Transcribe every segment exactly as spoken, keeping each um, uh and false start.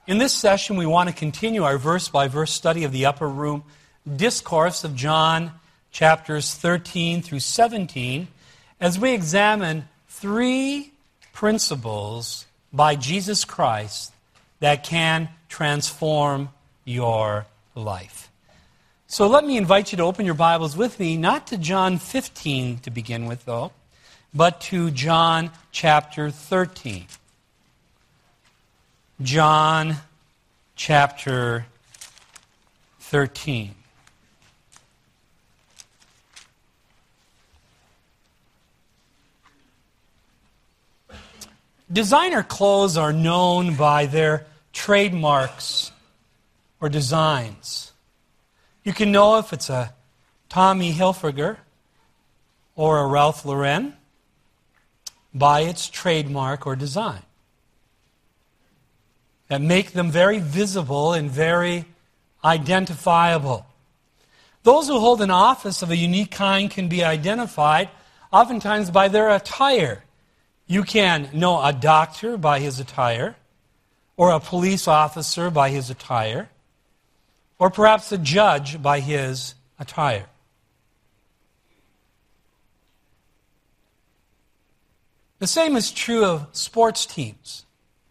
In this session, we want to continue our verse-by-verse study of the Upper Room Discourse of John chapters thirteen through seventeen as we examine three principles by Jesus Christ that can transform your life. So let me invite you to open your Bibles with me, not to John fifteen to begin with, though, but to John chapter thirteen. John chapter thirteen. Designer clothes are known by their trademarks or designs. You can know if it's a Tommy Hilfiger or a Ralph Lauren by its trademark or design that make them very visible and very identifiable. Those who hold an office of a unique kind can be identified oftentimes by their attire. You can know a doctor by his attire, or a police officer by his attire, or perhaps a judge by his attire. The same is true of sports teams,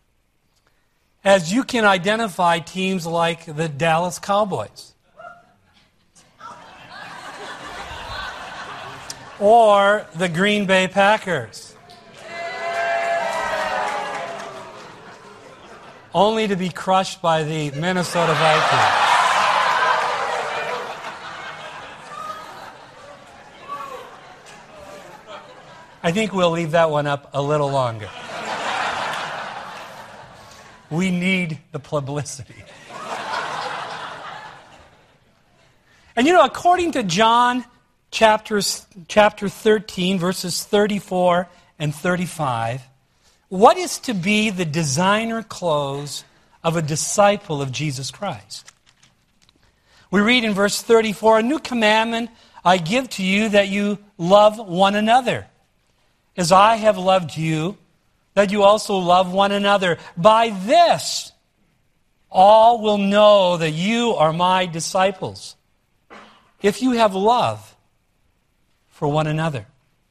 as you can identify teams like the Dallas Cowboys or the Green Bay Packers, only to be crushed by the Minnesota Vikings. I think we'll leave that one up a little longer. We need the publicity. And you know, according to John chapters, chapter thirteen, verses thirty-four and thirty-five, what is to be the designer clothes of a disciple of Jesus Christ? We read in verse thirty-four, "A new commandment I give to you, that you love one another. As I have loved you, that you also love one another. By this, all will know that you are my disciples, if you have love for one another."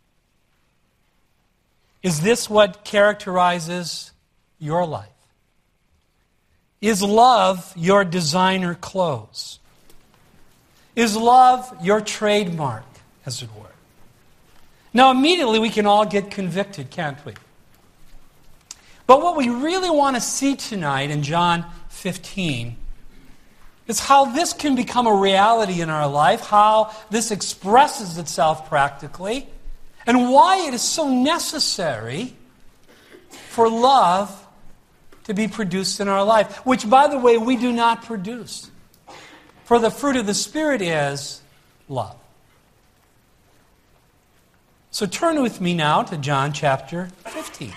Is this what characterizes your life? Is love your designer clothes? Is love your trademark, as it were? Now, immediately we can all get convicted, can't we? But what we really want to see tonight in John fifteen is how this can become a reality in our life, how this expresses itself practically, and why it is so necessary for love to be produced in our life, which, by the way, we do not produce. For the fruit of the Spirit is love. So turn with me now to John chapter fifteen.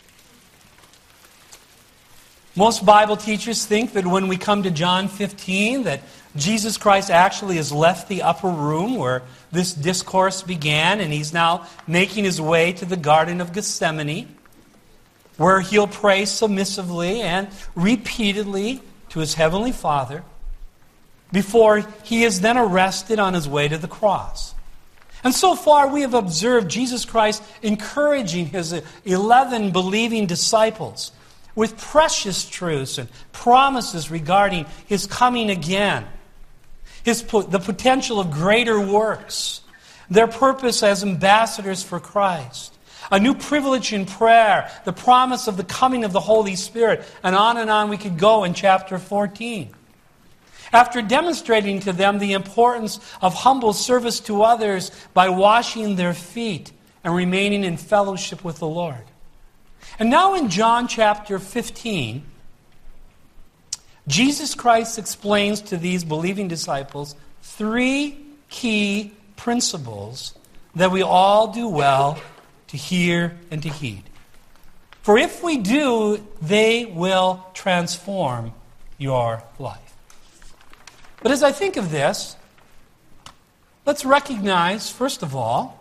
Most Bible teachers think that when we come to John fifteen, that Jesus Christ actually has left the upper room where this discourse began, and he's now making his way to the Garden of Gethsemane, where he'll pray submissively and repeatedly to his heavenly Father before he is then arrested on his way to the cross. And so far we have observed Jesus Christ encouraging his eleven believing disciples with precious truths and promises regarding his coming again, his the potential of greater works, their purpose as ambassadors for Christ, a new privilege in prayer, the promise of the coming of the Holy Spirit, and on and on we could go in chapter fourteen. After demonstrating to them the importance of humble service to others by washing their feet and remaining in fellowship with the Lord. And now in John chapter fifteen, Jesus Christ explains to these believing disciples three key principles that we all do well to hear and to heed. For if we do, they will transform your life. But as I think of this, let's recognize, first of all,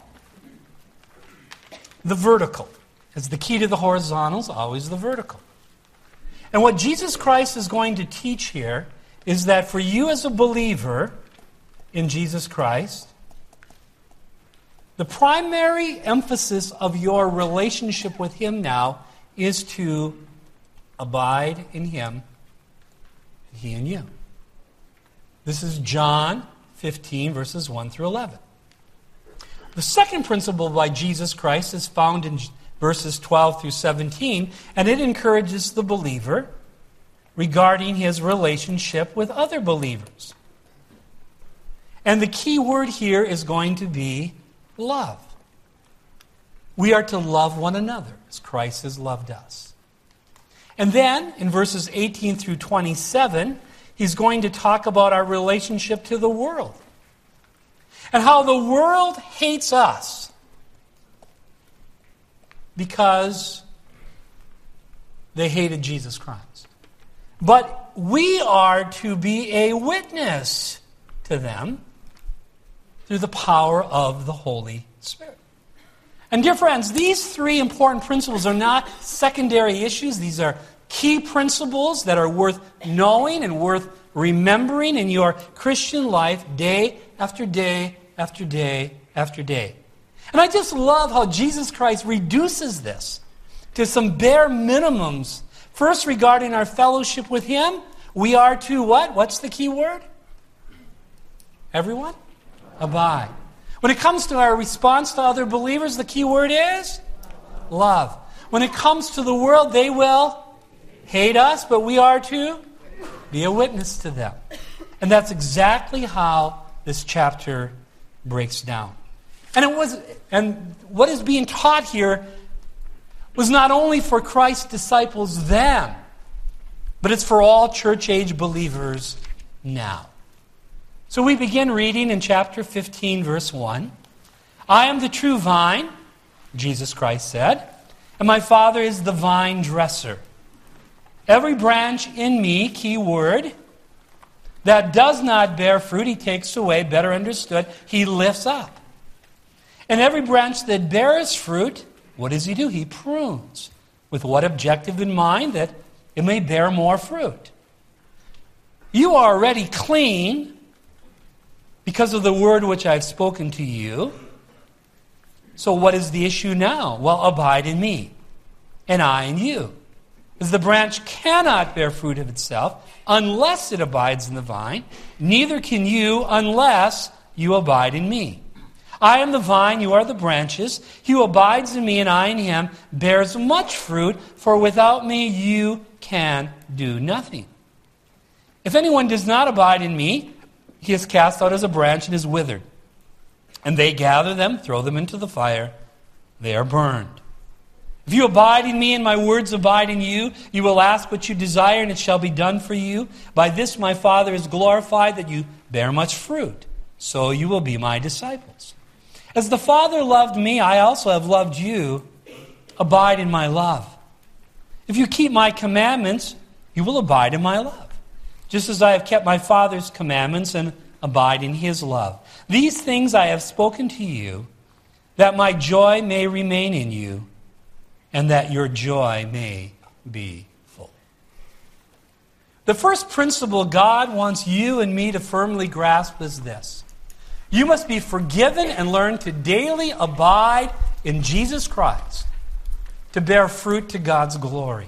the vertical. As the key to the horizontal is always the vertical. And what Jesus Christ is going to teach here is that for you as a believer in Jesus Christ, the primary emphasis of your relationship with Him now is to abide in Him, and He in you. This is John fifteen, verses one through eleven. The second principle by Jesus Christ is found in verses twelve through seventeen, and it encourages the believer regarding his relationship with other believers. And the key word here is going to be love. We are to love one another as Christ has loved us. And then, in verses eighteen through twenty-seven, he's going to talk about our relationship to the world and how the world hates us because they hated Jesus Christ. But we are to be a witness to them through the power of the Holy Spirit. And dear friends, these three important principles are not secondary issues. These are key principles that are worth knowing and worth remembering in your Christian life day after day after day after day. And I just love how Jesus Christ reduces this to some bare minimums. First, regarding our fellowship with Him, we are to what? What's the key word? Everyone? Abide. When it comes to our response to other believers, the key word is love. When it comes to the world, they will hate us, but we are to be a witness to them. And that's exactly how this chapter breaks down. And it was, and what is being taught here was not only for Christ's disciples then, but it's for all church-age believers now. So we begin reading in chapter fifteen, verse one. I am the true vine, Jesus Christ said, and my Father is the vine dresser. Every branch in me, key word, that does not bear fruit, He takes away, better understood, He lifts up. And every branch that bears fruit, what does He do? He prunes. With what objective in mind? That it may bear more fruit. You are already clean because of the word which I've spoken to you. So what is the issue now? Well, abide in me, and I in you. As the branch cannot bear fruit of itself unless it abides in the vine, neither can you unless you abide in me. I am the vine, you are the branches. He who abides in me and I in him bears much fruit, for without me you can do nothing. If anyone does not abide in me, he is cast out as a branch and is withered. And they gather them, throw them into the fire. They are burned. If you abide in me and my words abide in you, you will ask what you desire and it shall be done for you. By this my Father is glorified, that you bear much fruit. So you will be my disciples. As the Father loved me, I also have loved you. Abide in my love. If you keep my commandments, you will abide in my love, just as I have kept my Father's commandments and abide in His love. These things I have spoken to you, that my joy may remain in you, and that your joy may be full. The first principle God wants you and me to firmly grasp is this. You must be forgiven and learn to daily abide in Jesus Christ to bear fruit to God's glory.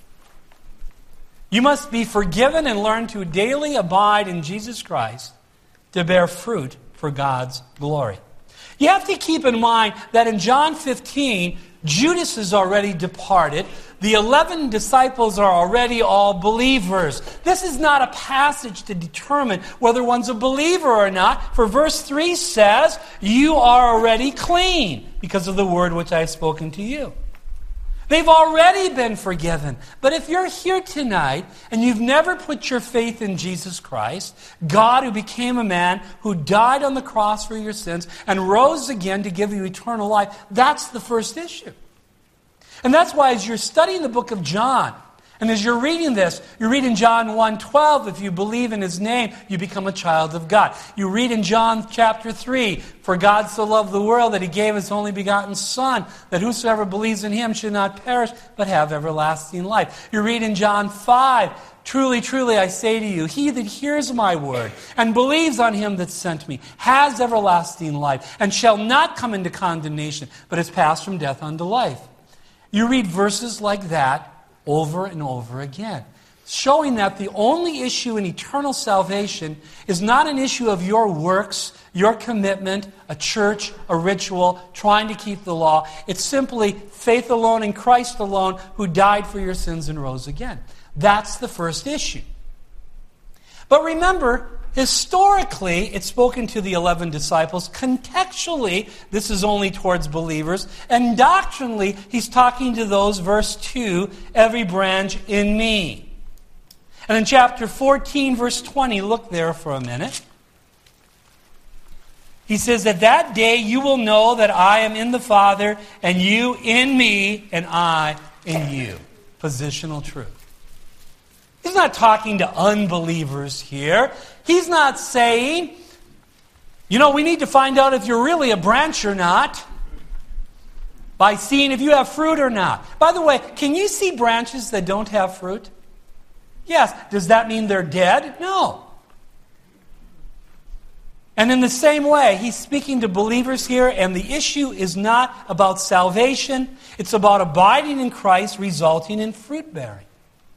You must be forgiven and learn to daily abide in Jesus Christ to bear fruit for God's glory. You have to keep in mind that in John fifteen, Judas has already departed. The eleven disciples are already all believers. This is not a passage to determine whether one's a believer or not. For verse three says, you are already clean because of the word which I have spoken to you. They've already been forgiven. But if you're here tonight and you've never put your faith in Jesus Christ, God who became a man, who died on the cross for your sins and rose again to give you eternal life, that's the first issue. And that's why as you're studying the book of John, And as you're reading this, you read in John one twelve, if you believe in his name, you become a child of God. You read in John chapter three, for God so loved the world that he gave his only begotten Son, that whosoever believes in him should not perish, but have everlasting life. You read in John five, truly, truly, I say to you, he that hears my word and believes on him that sent me has everlasting life, and shall not come into condemnation, but is passed from death unto life. You read verses like that over and over again, showing that the only issue in eternal salvation is not an issue of your works, your commitment, a church, a ritual, trying to keep the law. It's simply faith alone in Christ alone, who died for your sins and rose again. That's the first issue. But remember, historically, it's spoken to the eleven disciples. Contextually, this is only towards believers. And doctrinally, he's talking to those, verse two, every branch in me. And in chapter fourteen, verse twenty, look there for a minute. He says, at that day you will know that I am in the Father, and you in me, and I in you. Positional truth. He's not talking to unbelievers here. He's not saying, you know, we need to find out if you're really a branch or not by seeing if you have fruit or not. By the way, can you see branches that don't have fruit? Yes. Does that mean they're dead? No. And in the same way, he's speaking to believers here, and the issue is not about salvation. It's about abiding in Christ, resulting in fruit bearing.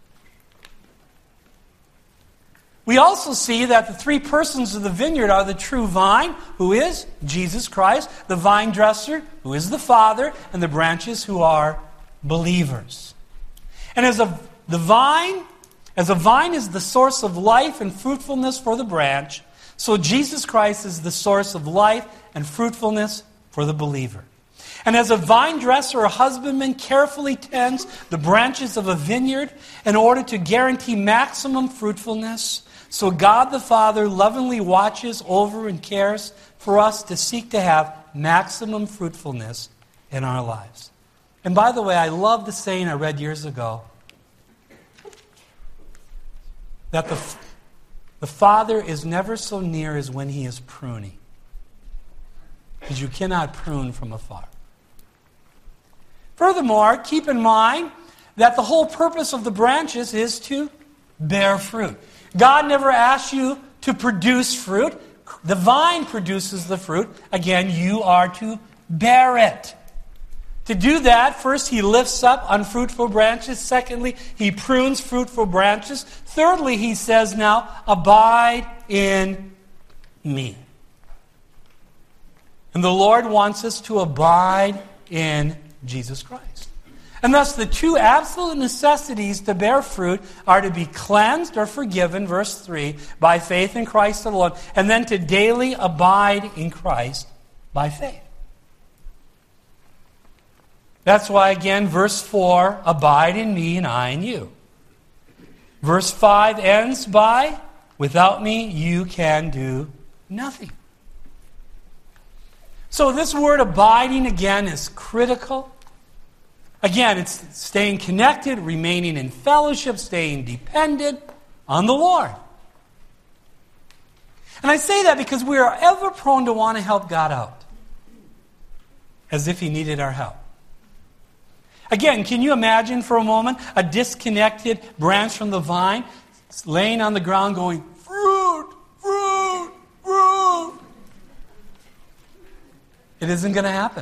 We also see that the three persons of the vineyard are the true vine, who is Jesus Christ, the vine dresser, who is the Father, and the branches, who are believers. And as a the vine, as a vine is the source of life and fruitfulness for the branch, so Jesus Christ is the source of life and fruitfulness for the believer. And as a vine dresser or husbandman carefully tends the branches of a vineyard in order to guarantee maximum fruitfulness, so God the Father lovingly watches over and cares for us to seek to have maximum fruitfulness in our lives. And by the way, I love the saying I read years ago that the, the Father is never so near as when he is pruning, because you cannot prune from afar. Furthermore, keep in mind that the whole purpose of the branches is to bear fruit. God never asks you to produce fruit. The vine produces the fruit. Again, you are to bear it. To do that, first he lifts up unfruitful branches. Secondly, he prunes fruitful branches. Thirdly, he says now, abide in me. And the Lord wants us to abide in Jesus Christ. And thus the two absolute necessities to bear fruit are to be cleansed or forgiven, verse three, by faith in Christ alone, and then to daily abide in Christ by faith. That's why, again, verse four, abide in me and I in you. Verse five ends by, without me you can do nothing. So this word abiding, again, is critical. Again, it's staying connected, remaining in fellowship, staying dependent on the Lord. And I say that because we are ever prone to want to help God out, as if he needed our help. Again, can you imagine for a moment a disconnected branch from the vine laying on the ground going, fruit, fruit, fruit? It isn't going to happen.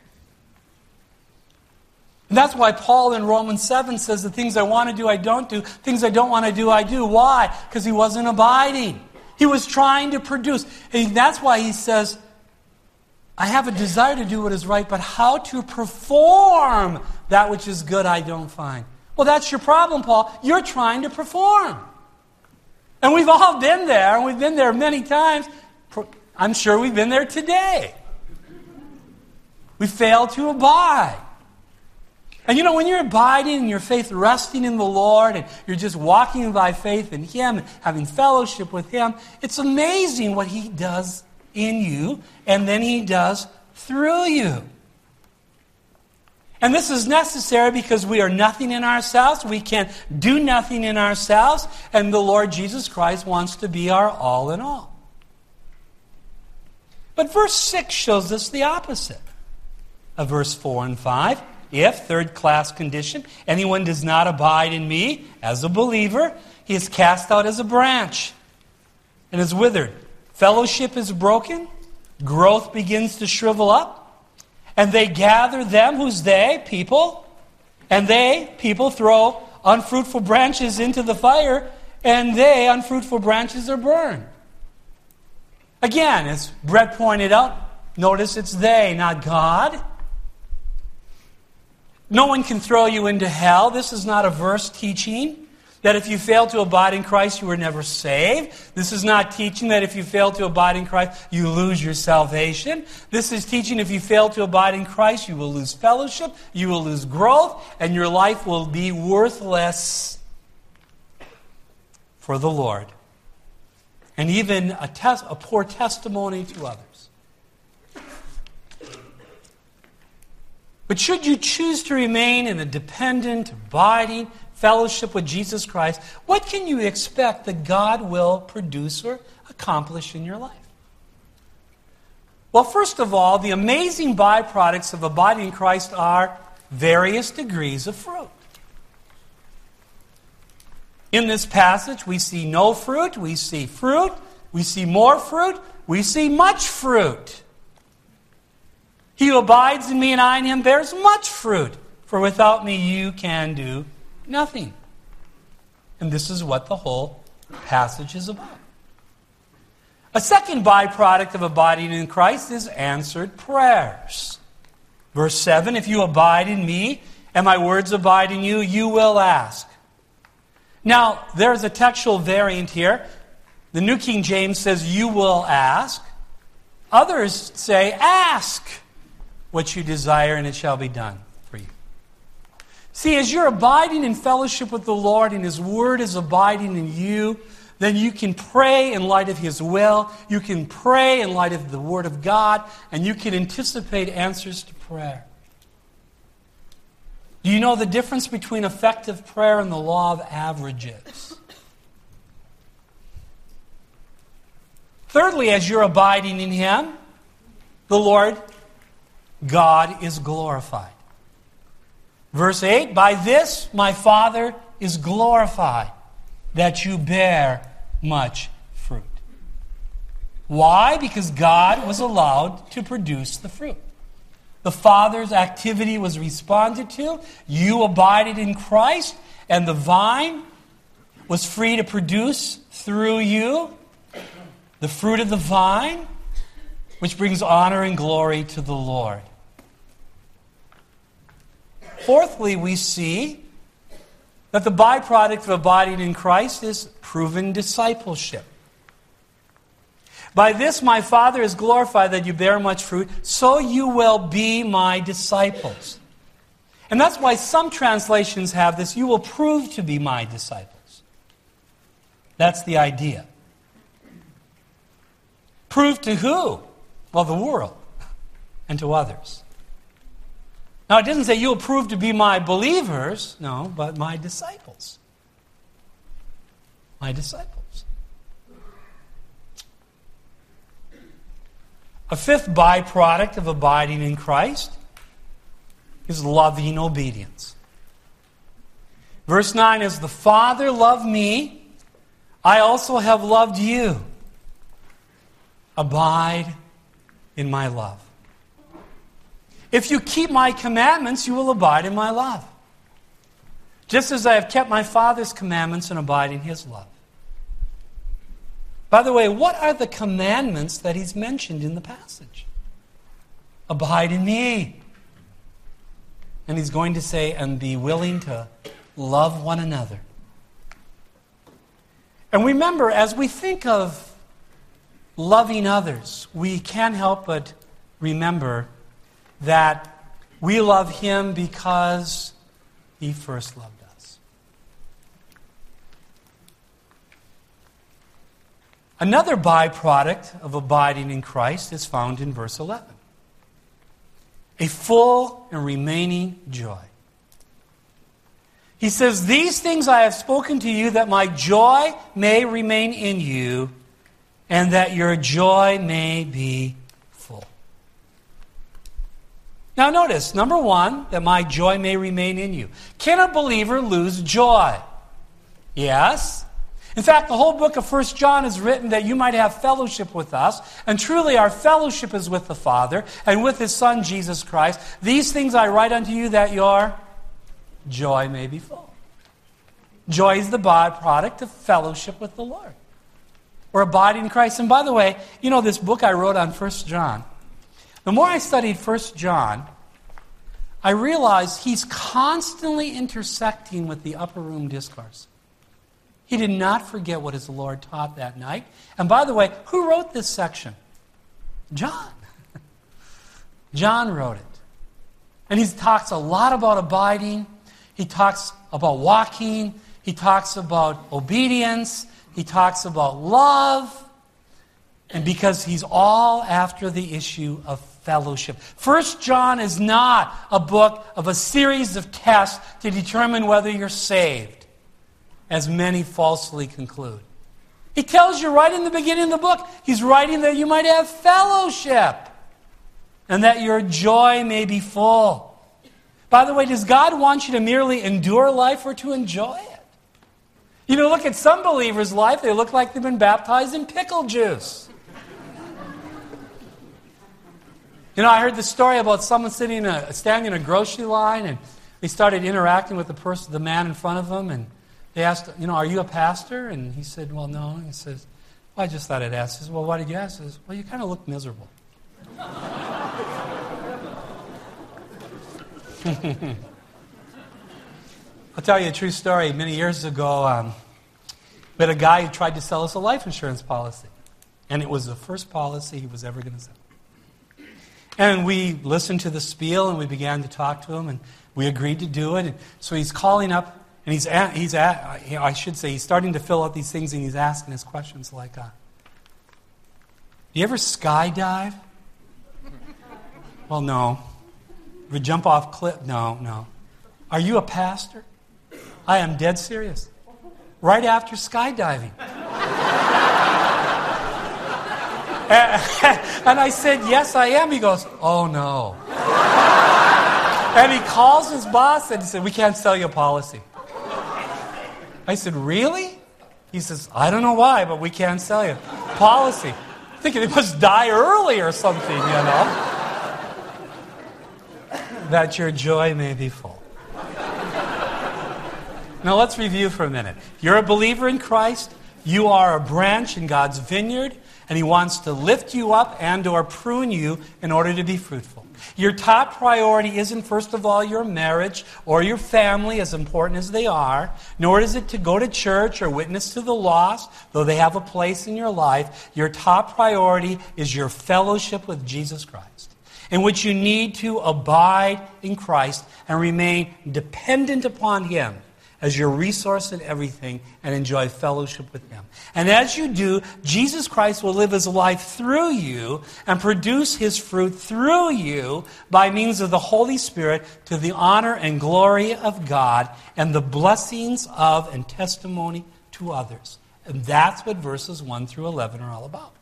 And that's why Paul in Romans seven says, the things I want to do, I don't do. Things I don't want to do, I do. Why? Because he wasn't abiding. He was trying to produce. And that's why he says, I have a desire to do what is right, but how to perform that which is good I don't find. Well, that's your problem, Paul. You're trying to perform. And we've all been there, and we've been there many times. I'm sure we've been there today. We fail to abide. And you know, when you're abiding and your faith resting in the Lord and you're just walking by faith in him and having fellowship with him, it's amazing what he does in you and then he does through you. And this is necessary because we are nothing in ourselves. We can do nothing in ourselves. And the Lord Jesus Christ wants to be our all in all. But verse six shows us the opposite of verse four and five. If, third class condition, anyone does not abide in me as a believer, he is cast out as a branch and is withered. Fellowship is broken. Growth begins to shrivel up. And they gather them, who's they? People. And they, people, throw unfruitful branches into the fire, and they, unfruitful branches, are burned. Again, as Brett pointed out, notice it's they, not God. No one can throw you into hell. This is not a verse teaching that if you fail to abide in Christ, you were never saved. This is not teaching that if you fail to abide in Christ, you lose your salvation. This is teaching if you fail to abide in Christ, you will lose fellowship, you will lose growth, and your life will be worthless for the Lord. And even a, tes- a poor testimony to others. But should you choose to remain in a dependent, abiding fellowship with Jesus Christ, what can you expect that God will produce or accomplish in your life? Well, first of all, the amazing byproducts of abiding in Christ are various degrees of fruit. In this passage, we see no fruit, we see fruit, we see more fruit, we see much fruit. He who abides in me and I in him bears much fruit, for without me you can do nothing. And this is what the whole passage is about. A second byproduct of abiding in Christ is answered prayers. Verse seven, if you abide in me and my words abide in you, you will ask. Now, there's a textual variant here. The New King James says, you will ask. Others say, ask what you desire and it shall be done for you. See, as you're abiding in fellowship with the Lord and His Word is abiding in you, then you can pray in light of His will, you can pray in light of the Word of God, and you can anticipate answers to prayer. Do you know the difference between effective prayer and the law of averages? Thirdly, as you're abiding in Him, the Lord God is glorified. Verse eight, by this my Father is glorified, that you bear much fruit. Why? Because God was allowed to produce the fruit. The Father's activity was responded to. You abided in Christ, and the vine was free to produce through you the fruit of the vine, which brings honor and glory to the Lord. Fourthly, we see that the byproduct of abiding in Christ is proven discipleship. By this my Father is glorified, that you bear much fruit, so you will be my disciples. And that's why some translations have this, you will prove to be my disciples. That's the idea. Prove to who? Well, the world and to others. Now, it doesn't say you will prove to be my believers, no, but my disciples. My disciples. A fifth byproduct of abiding in Christ is loving obedience. Verse nine is, the Father loved me, I also have loved you. Abide in my love. If you keep my commandments, you will abide in my love. Just as I have kept my Father's commandments and abide in His love. By the way, what are the commandments that He's mentioned in the passage? Abide in me. And He's going to say, and be willing to love one another. And remember, as we think of loving others, we can't help but remember that we love Him because He first loved us. Another byproduct of abiding in Christ is found in verse eleven. a full and remaining joy. He says, these things I have spoken to you that my joy may remain in you and that your joy may be full. Now notice, number one, that my joy may remain in you. Can a believer lose joy? Yes. In fact, the whole book of First John is written that you might have fellowship with us, and truly our fellowship is with the Father and with His Son, Jesus Christ. These things I write unto you that your joy may be full. Joy is the byproduct of fellowship with the Lord. We're abiding in Christ. And by the way, you know this book I wrote on First John? The more I studied First John, I realized he's constantly intersecting with the upper room discourse. He did not forget what his Lord taught that night. And by the way, who wrote this section? John. John wrote it. And he talks a lot about abiding. He talks about walking. He talks about obedience. He talks about love. And because he's all after the issue of fellowship. First John is not a book of a series of tests to determine whether you're saved, as many falsely conclude. He tells you right in the beginning of the book, he's writing that you might have fellowship and that your joy may be full. By the way, does God want you to merely endure life or to enjoy it? You know, look at some believers' life, they look like they've been baptized in pickle juice. You know, I heard the story about someone sitting in a, standing in a grocery line, and they started interacting with the person, the man in front of them, and they asked, you know, are you a pastor? And he said, well, no. And he says, well, I just thought I'd ask. He says, well, why did you ask? He says, well, you kind of look miserable. I'll tell you a true story. Many years ago, um, we had a guy who tried to sell us a life insurance policy. And it was the first policy he was ever going to sell. And we listened to the spiel, and we began to talk to him, and we agreed to do it. And so he's calling up, and he's at, he's at, you know, I should say, he's starting to fill out these things, and he's asking us questions like, uh, do you ever skydive? Well, no. Ever jump off cliff? No, no. Are you a pastor? I am dead serious. Right after skydiving. And I said, yes, I am. He goes, oh, no. And he calls his boss and he said, we can't sell you a policy. I said, really? He says, I don't know why, but we can't sell you policy. I think it must die early or something, you know. That your joy may be full. Now let's review for a minute. You're a believer in Christ. You are a branch in God's vineyard, and He wants to lift you up and or prune you in order to be fruitful. Your top priority isn't, first of all, your marriage or your family, as important as they are, nor is it to go to church or witness to the lost, though they have a place in your life. Your top priority is your fellowship with Jesus Christ, in which you need to abide in Christ and remain dependent upon Him as your resource in everything, and enjoy fellowship with Him. And as you do, Jesus Christ will live His life through you and produce His fruit through you by means of the Holy Spirit to the honor and glory of God and the blessings of and testimony to others. And that's what verses one through eleven are all about.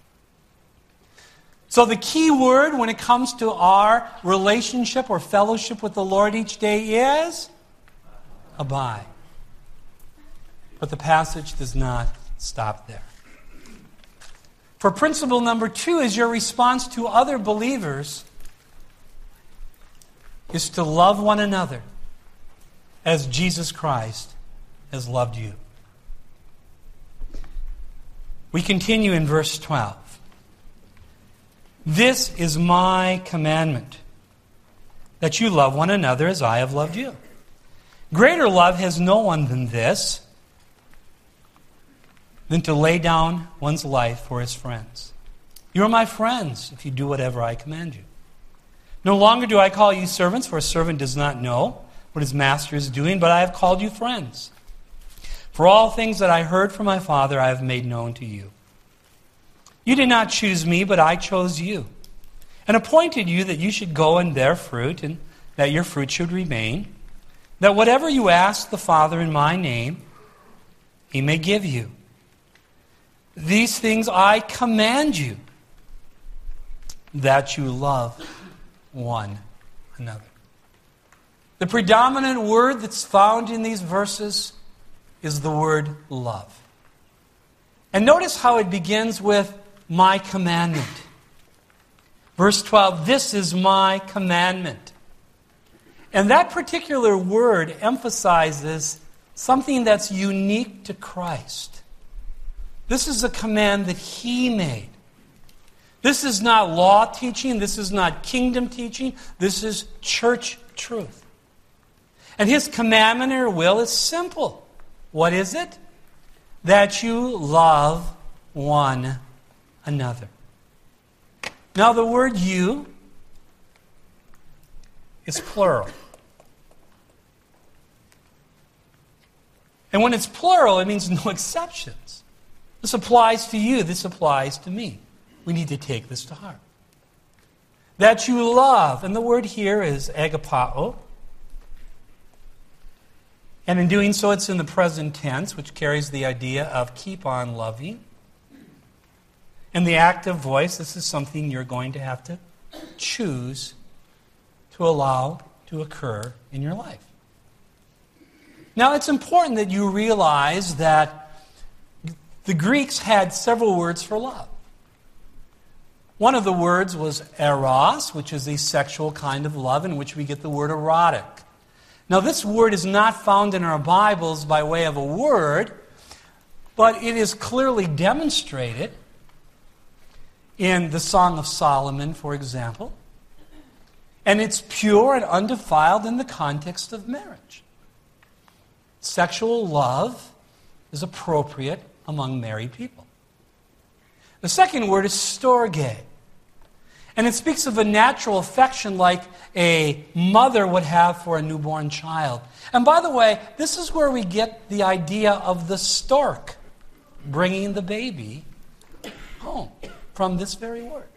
So the key word when it comes to our relationship or fellowship with the Lord each day is abide. But the passage does not stop there. For principle number two is your response to other believers is to love one another as Jesus Christ has loved you. We continue in verse twelve. This is my commandment, that you love one another as I have loved you. Greater love has no one than this, than to lay down one's life for his friends. You are my friends if you do whatever I command you. No longer do I call you servants, for a servant does not know what his master is doing, but I have called you friends. For all things that I heard from my Father I have made known to you. You did not choose me, but I chose you, and appointed you that you should go and bear fruit, and that your fruit should remain, that whatever you ask the Father in my name, he may give you. These things I command you, that you love one another. The predominant word that's found in these verses is the word love. And notice how it begins with my commandment. Verse twelve, this is my commandment. And that particular word emphasizes something that's unique to Christ. This is a command that he made. This is not law teaching. This is not kingdom teaching. This is church truth. And his commandment or will is simple. What is it? That you love one another. Now the word you is plural. And when it's plural, it means no exceptions. This applies to you. This applies to me. We need to take this to heart. That you love. And the word here is agapao. And in doing so, it's in the present tense, which carries the idea of keep on loving. And the active voice, this is something you're going to have to choose to allow to occur in your life. Now, it's important that you realize that the Greeks had several words for love. One of the words was eros, which is a sexual kind of love in which we get the word erotic. Now, this word is not found in our Bibles by way of a word, but it is clearly demonstrated in the Song of Solomon, for example. And it's pure and undefiled in the context of marriage. Sexual love is appropriate among married people. The second word is storge. And it speaks of a natural affection like a mother would have for a newborn child. And by the way, this is where we get the idea of the stork bringing the baby home, from this very word.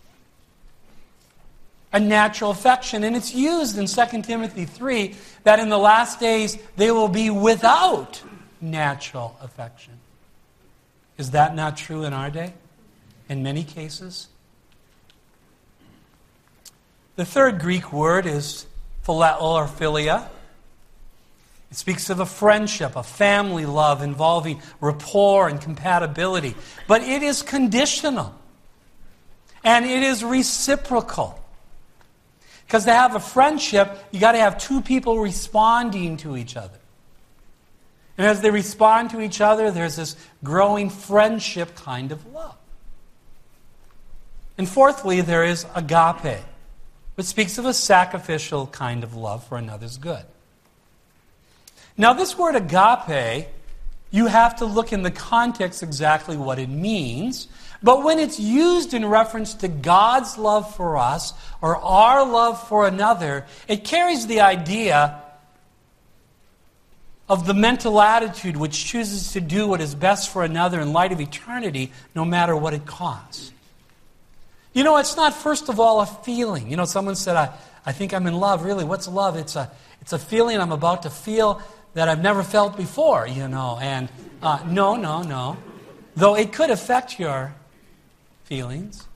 A natural affection. And it's used in Second Timothy three that in the last days they will be without natural affection. Is that not true in our day? In many cases? The third Greek word is phileo or philia. It speaks of a friendship, a family love involving rapport and compatibility. But it is conditional. And it is reciprocal. Because to have a friendship, you got to have two people responding to each other. And as they respond to each other, there's this growing friendship kind of love. And fourthly, there is agape, which speaks of a sacrificial kind of love for another's good. Now, this word agape, you have to look in the context exactly what it means. But when it's used in reference to God's love for us or our love for another, it carries the idea of the mental attitude which chooses to do what is best for another in light of eternity, no matter what it costs. You know, it's not, first of all, a feeling. You know, someone said, I, I think I'm in love. Really, what's love? It's a, it's a feeling I'm about to feel that I've never felt before, you know. And uh, no, no, no. Though it could affect your feelings.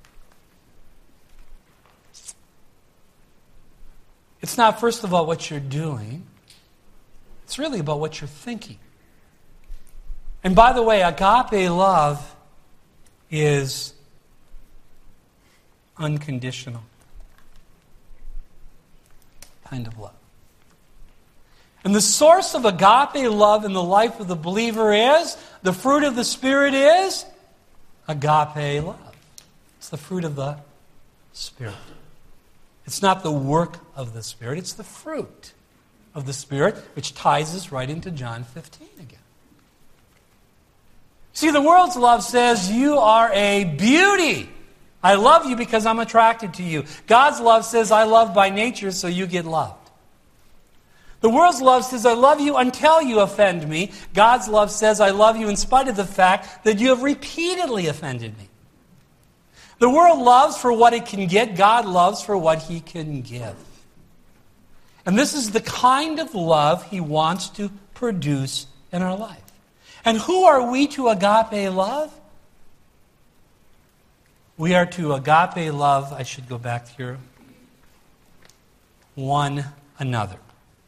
It's not, first of all, what you're doing. It's really about what you're thinking. And by the way, agape love is unconditional kind of love. And the source of agape love in the life of the believer is, the fruit of the Spirit is agape love. It's the fruit of the Spirit. It's not the work of the Spirit, it's the fruit of the Spirit, which ties us right into John fifteen again. See, the world's love says you are a beauty. I love you because I'm attracted to you. God's love says I love by nature, so you get loved. The world's love says I love you until you offend me. God's love says I love you in spite of the fact that you have repeatedly offended me. The world loves for what it can get. God loves for what He can give. And this is the kind of love He wants to produce in our life. And who are we to agape love? We are to agape love, I should go back here, one another.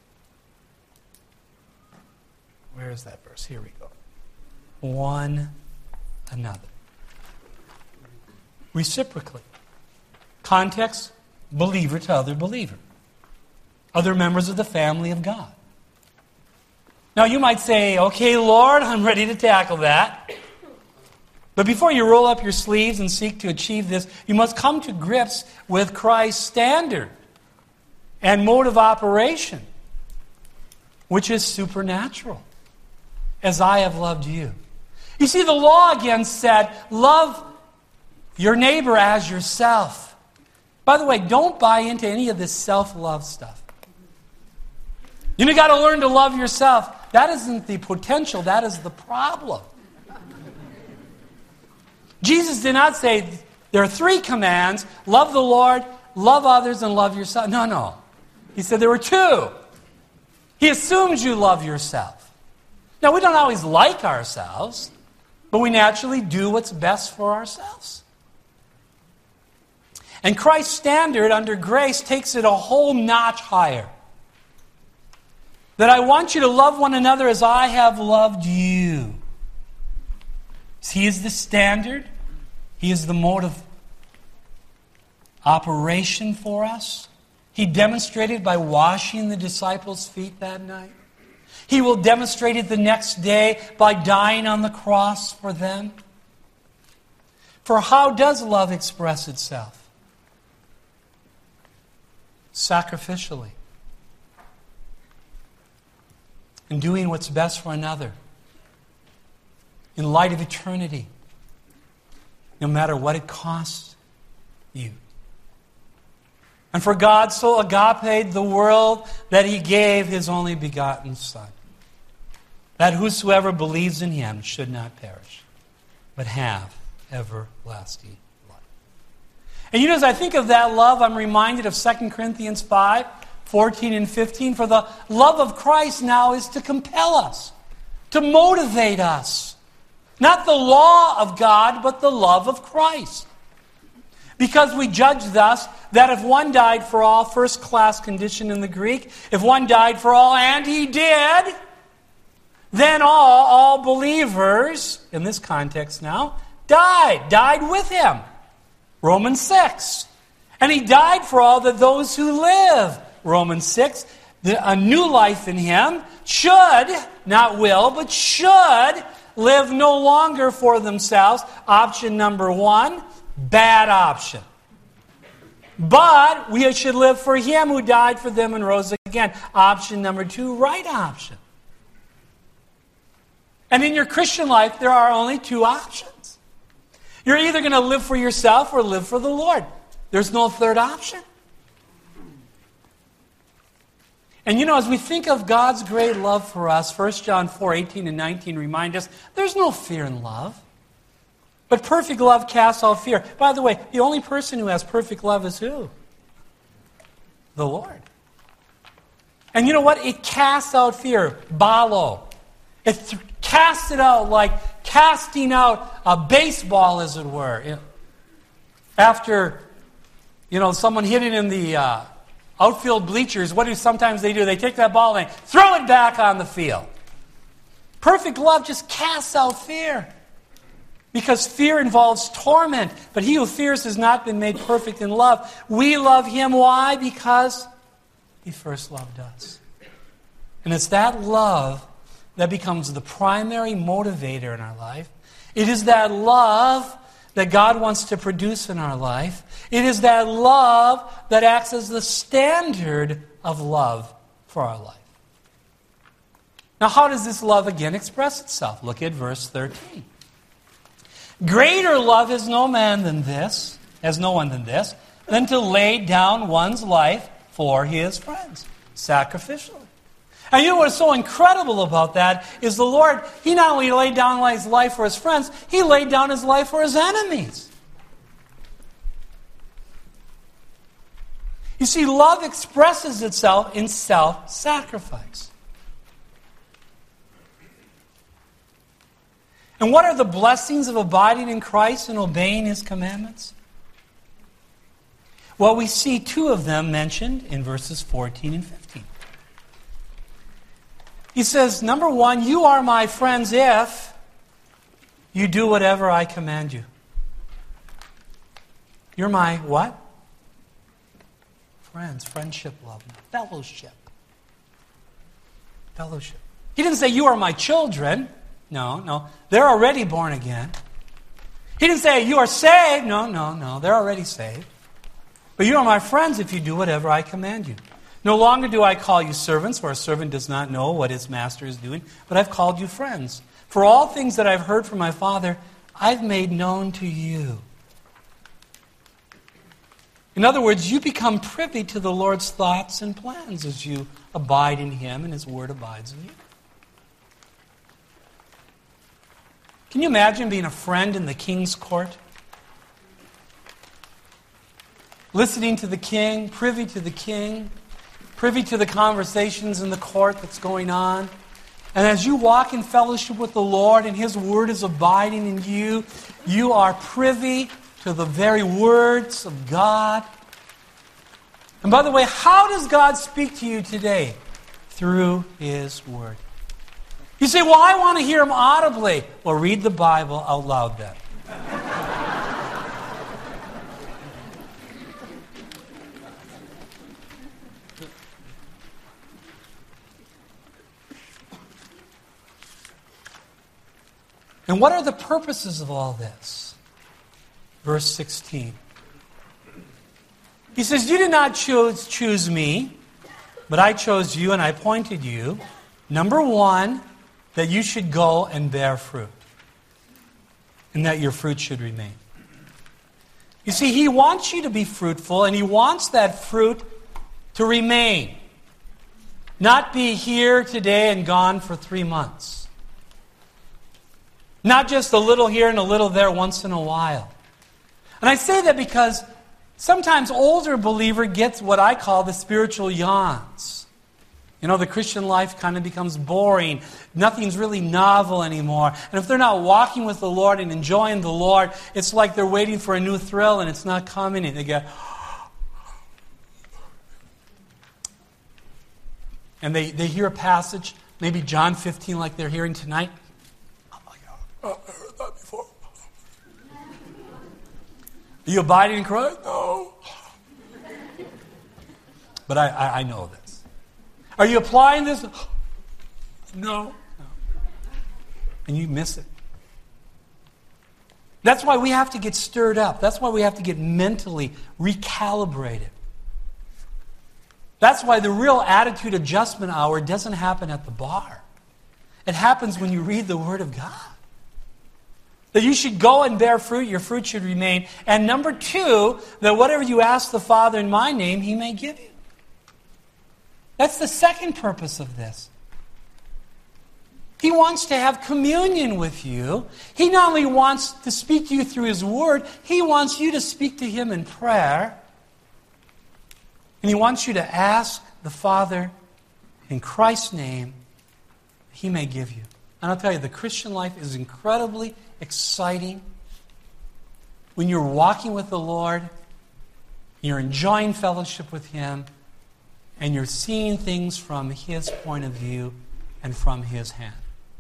Where is that verse? Here we go. One another. Reciprocally. Context, believer to other believer. Other members of the family of God. Now you might say, okay, Lord, I'm ready to tackle that. But before you roll up your sleeves and seek to achieve this, you must come to grips with Christ's standard and mode of operation, which is supernatural. As I have loved you. You see, the law again said, love your neighbor as yourself. By the way, don't buy into any of this self-love stuff. You know, you got to learn to love yourself. That isn't the potential, that is the problem. Jesus did not say, there are three commands, love the Lord, love others, and love yourself. No, no. He said there were two. He assumes you love yourself. Now, we don't always like ourselves, but we naturally do what's best for ourselves. And Christ's standard under grace takes it a whole notch higher. That I want you to love one another as I have loved you. He is the standard. He is the mode of operation for us. He demonstrated by washing the disciples' feet that night. He will demonstrate it the next day by dying on the cross for them. For how does love express itself? Sacrificially. In doing what's best for another. In light of eternity. No matter what it costs you. And for God so agape the world that He gave His only begotten Son, that whosoever believes in Him should not perish, but have everlasting life. And you know, as I think of that love, I'm reminded of Second Corinthians five, fourteen and fifteen. For the love of Christ now is to compel us, to motivate us. Not the law of God, but the love of Christ. Because we judge thus that if one died for all, first class condition in the Greek, if one died for all, and He did, then all, all believers, in this context now, died, died with Him. Romans six. And He died for all that those who live, Romans six, the, a new life in Him, should, not will, but should, live no longer for themselves. Option number one, bad option. But we should live for Him who died for them and rose again. Option number two, right option. And in your Christian life, there are only two options. You're either going to live for yourself or live for the Lord. There's no third option. And you know, as we think of God's great love for us, First John four, eighteen and nineteen remind us, there's no fear in love. But perfect love casts out fear. By the way, the only person who has perfect love is who? The Lord. And you know what? It casts out fear. Balo. It th- casts it out like casting out a baseball, as it were. After, you know, someone hit it in the uh, outfield bleachers, what do sometimes they do? They take that ball and throw it back on the field. Perfect love just casts out fear. Because fear involves torment. But he who fears has not been made perfect in love. We love Him. Why? Because He first loved us. And it's that love that becomes the primary motivator in our life. It is that love that God wants to produce in our life. It is that love that acts as the standard of love for our life. Now, how does this love again express itself? Look at verse thirteen. Greater love has no man than this, has no one than this, than to lay down one's life for his friends, sacrificially. And you know what's so incredible about that is the Lord, He not only laid down His life for His friends, He laid down His life for His enemies. You see, love expresses itself in self-sacrifice. And what are the blessings of abiding in Christ and obeying His commandments? Well, we see two of them mentioned in verses fourteen and fifteen. He says, number one, you are my friends if you do whatever I command you. You're my what? Friends, friendship, love, fellowship. Fellowship. He didn't say, you are my children. No, no. They're already born again. He didn't say, you are saved. No, no, no. They're already saved. But you are my friends if you do whatever I command you. No longer do I call you servants, for a servant does not know what his master is doing, but I've called you friends. For all things that I've heard from my Father, I've made known to you. In other words, you become privy to the Lord's thoughts and plans as you abide in Him and His Word abides in you. Can you imagine being a friend in the king's court? Listening to the king, privy to the king, privy to the conversations in the court that's going on. And as you walk in fellowship with the Lord and His Word is abiding in you, you are privy to the very words of God. And by the way, how does God speak to you today? Through His Word. You say, well, I want to hear Him audibly. Well, read the Bible out loud then. And what are the purposes of all this? Verse sixteen. He says, you did not choose, choose me, but I chose you and I appointed you. Number one, that you should go and bear fruit. And that your fruit should remain. You see, He wants you to be fruitful, and He wants that fruit to remain. Not be here today and gone for three months. Not just a little here and a little there once in a while. And I say that because sometimes older believer gets what I call the spiritual yawns. You know, the Christian life kind of becomes boring. Nothing's really novel anymore. And if they're not walking with the Lord and enjoying the Lord, it's like they're waiting for a new thrill and it's not coming. And they get... And they, they hear a passage, maybe John fifteen like they're hearing tonight. Oh my God, I heard that before. Are you abiding in Christ? No. But I, I, I know this. Are you applying this? No. no. And you miss it. That's why we have to get stirred up. That's why we have to get mentally recalibrated. That's why the real attitude adjustment hour doesn't happen at the bar. It happens when you read the Word of God. That you should go and bear fruit, your fruit should remain. And number two, that whatever you ask the Father in my name, He may give you. That's the second purpose of this. He wants to have communion with you. He not only wants to speak to you through His Word, He wants you to speak to Him in prayer. And He wants you to ask the Father in Christ's name, He may give you. And I'll tell you, the Christian life is incredibly exciting when you're walking with the Lord, you're enjoying fellowship with Him, and you're seeing things from His point of view and from His hand.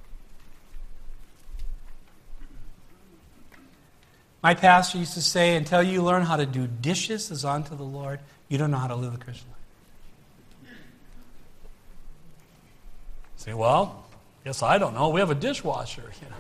My pastor used to say, until you learn how to do dishes as unto the Lord, you don't know how to live the Christian life. Say, well, guess I don't know. We have a dishwasher. You know,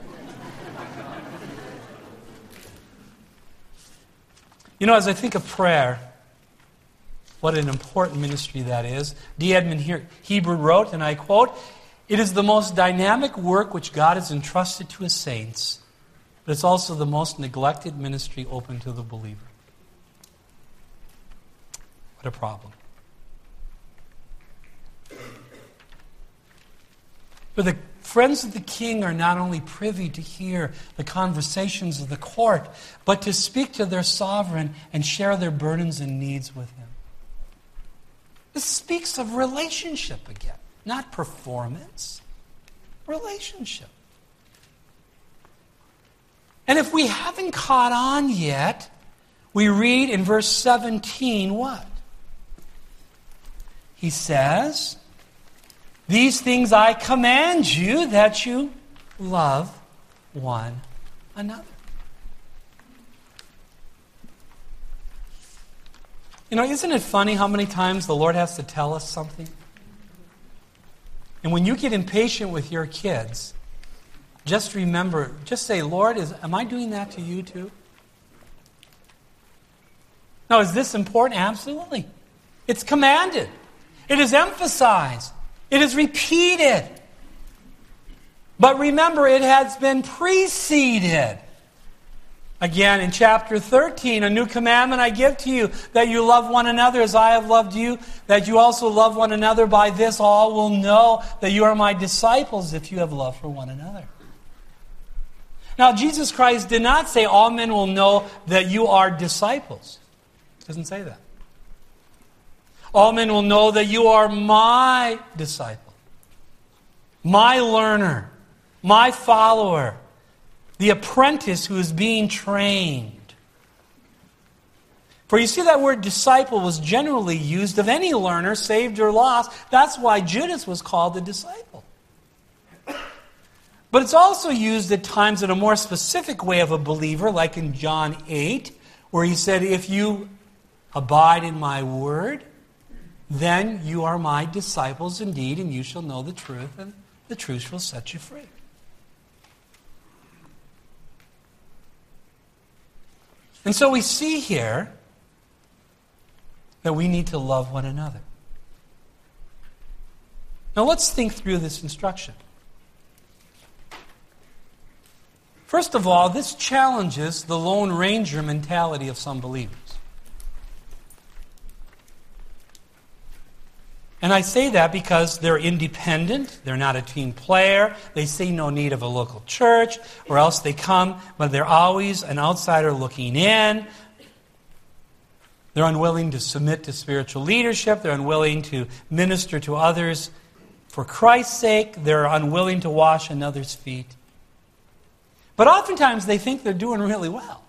you know as I think of prayer, what an important ministry that is. D. Edmund Heber wrote, and I quote, "It is the most dynamic work which God has entrusted to His saints, but it's also the most neglected ministry open to the believer." What a problem. But the friends of the king are not only privy to hear the conversations of the court, but to speak to their sovereign and share their burdens and needs with him. This speaks of relationship again, not performance. Relationship. And if we haven't caught on yet, we read in verse seventeen what? He says, "These things I command you, that you love one another." You know, isn't it funny how many times the Lord has to tell us something? And when you get impatient with your kids, just remember, just say, "Lord, is, am I doing that to you too?" Now, is this important? Absolutely. It's commanded. It is emphasized. It is repeated. But remember, it has been preceded. Again, in chapter thirteen, "A new commandment I give to you, that you love one another as I have loved you, that you also love one another. By this all will know that you are my disciples, if you have love for one another." Now, Jesus Christ did not say all men will know that you are disciples. It doesn't say that. All men will know that you are my disciple, my learner, my follower, the apprentice who is being trained. For you see, that word disciple was generally used of any learner, saved or lost. That's why Judas was called a disciple. But it's also used at times in a more specific way of a believer, like in John eight, where he said, "If you abide in my word, then you are my disciples indeed, and you shall know the truth, and the truth shall set you free." And so we see here that we need to love one another. Now let's think through this instruction. First of all, this challenges the Lone Ranger mentality of some believers. And I say that because they're independent, they're not a team player, they see no need of a local church, or else they come, but they're always an outsider looking in. They're unwilling to submit to spiritual leadership, they're unwilling to minister to others for Christ's sake, they're unwilling to wash another's feet. But oftentimes they think they're doing really well.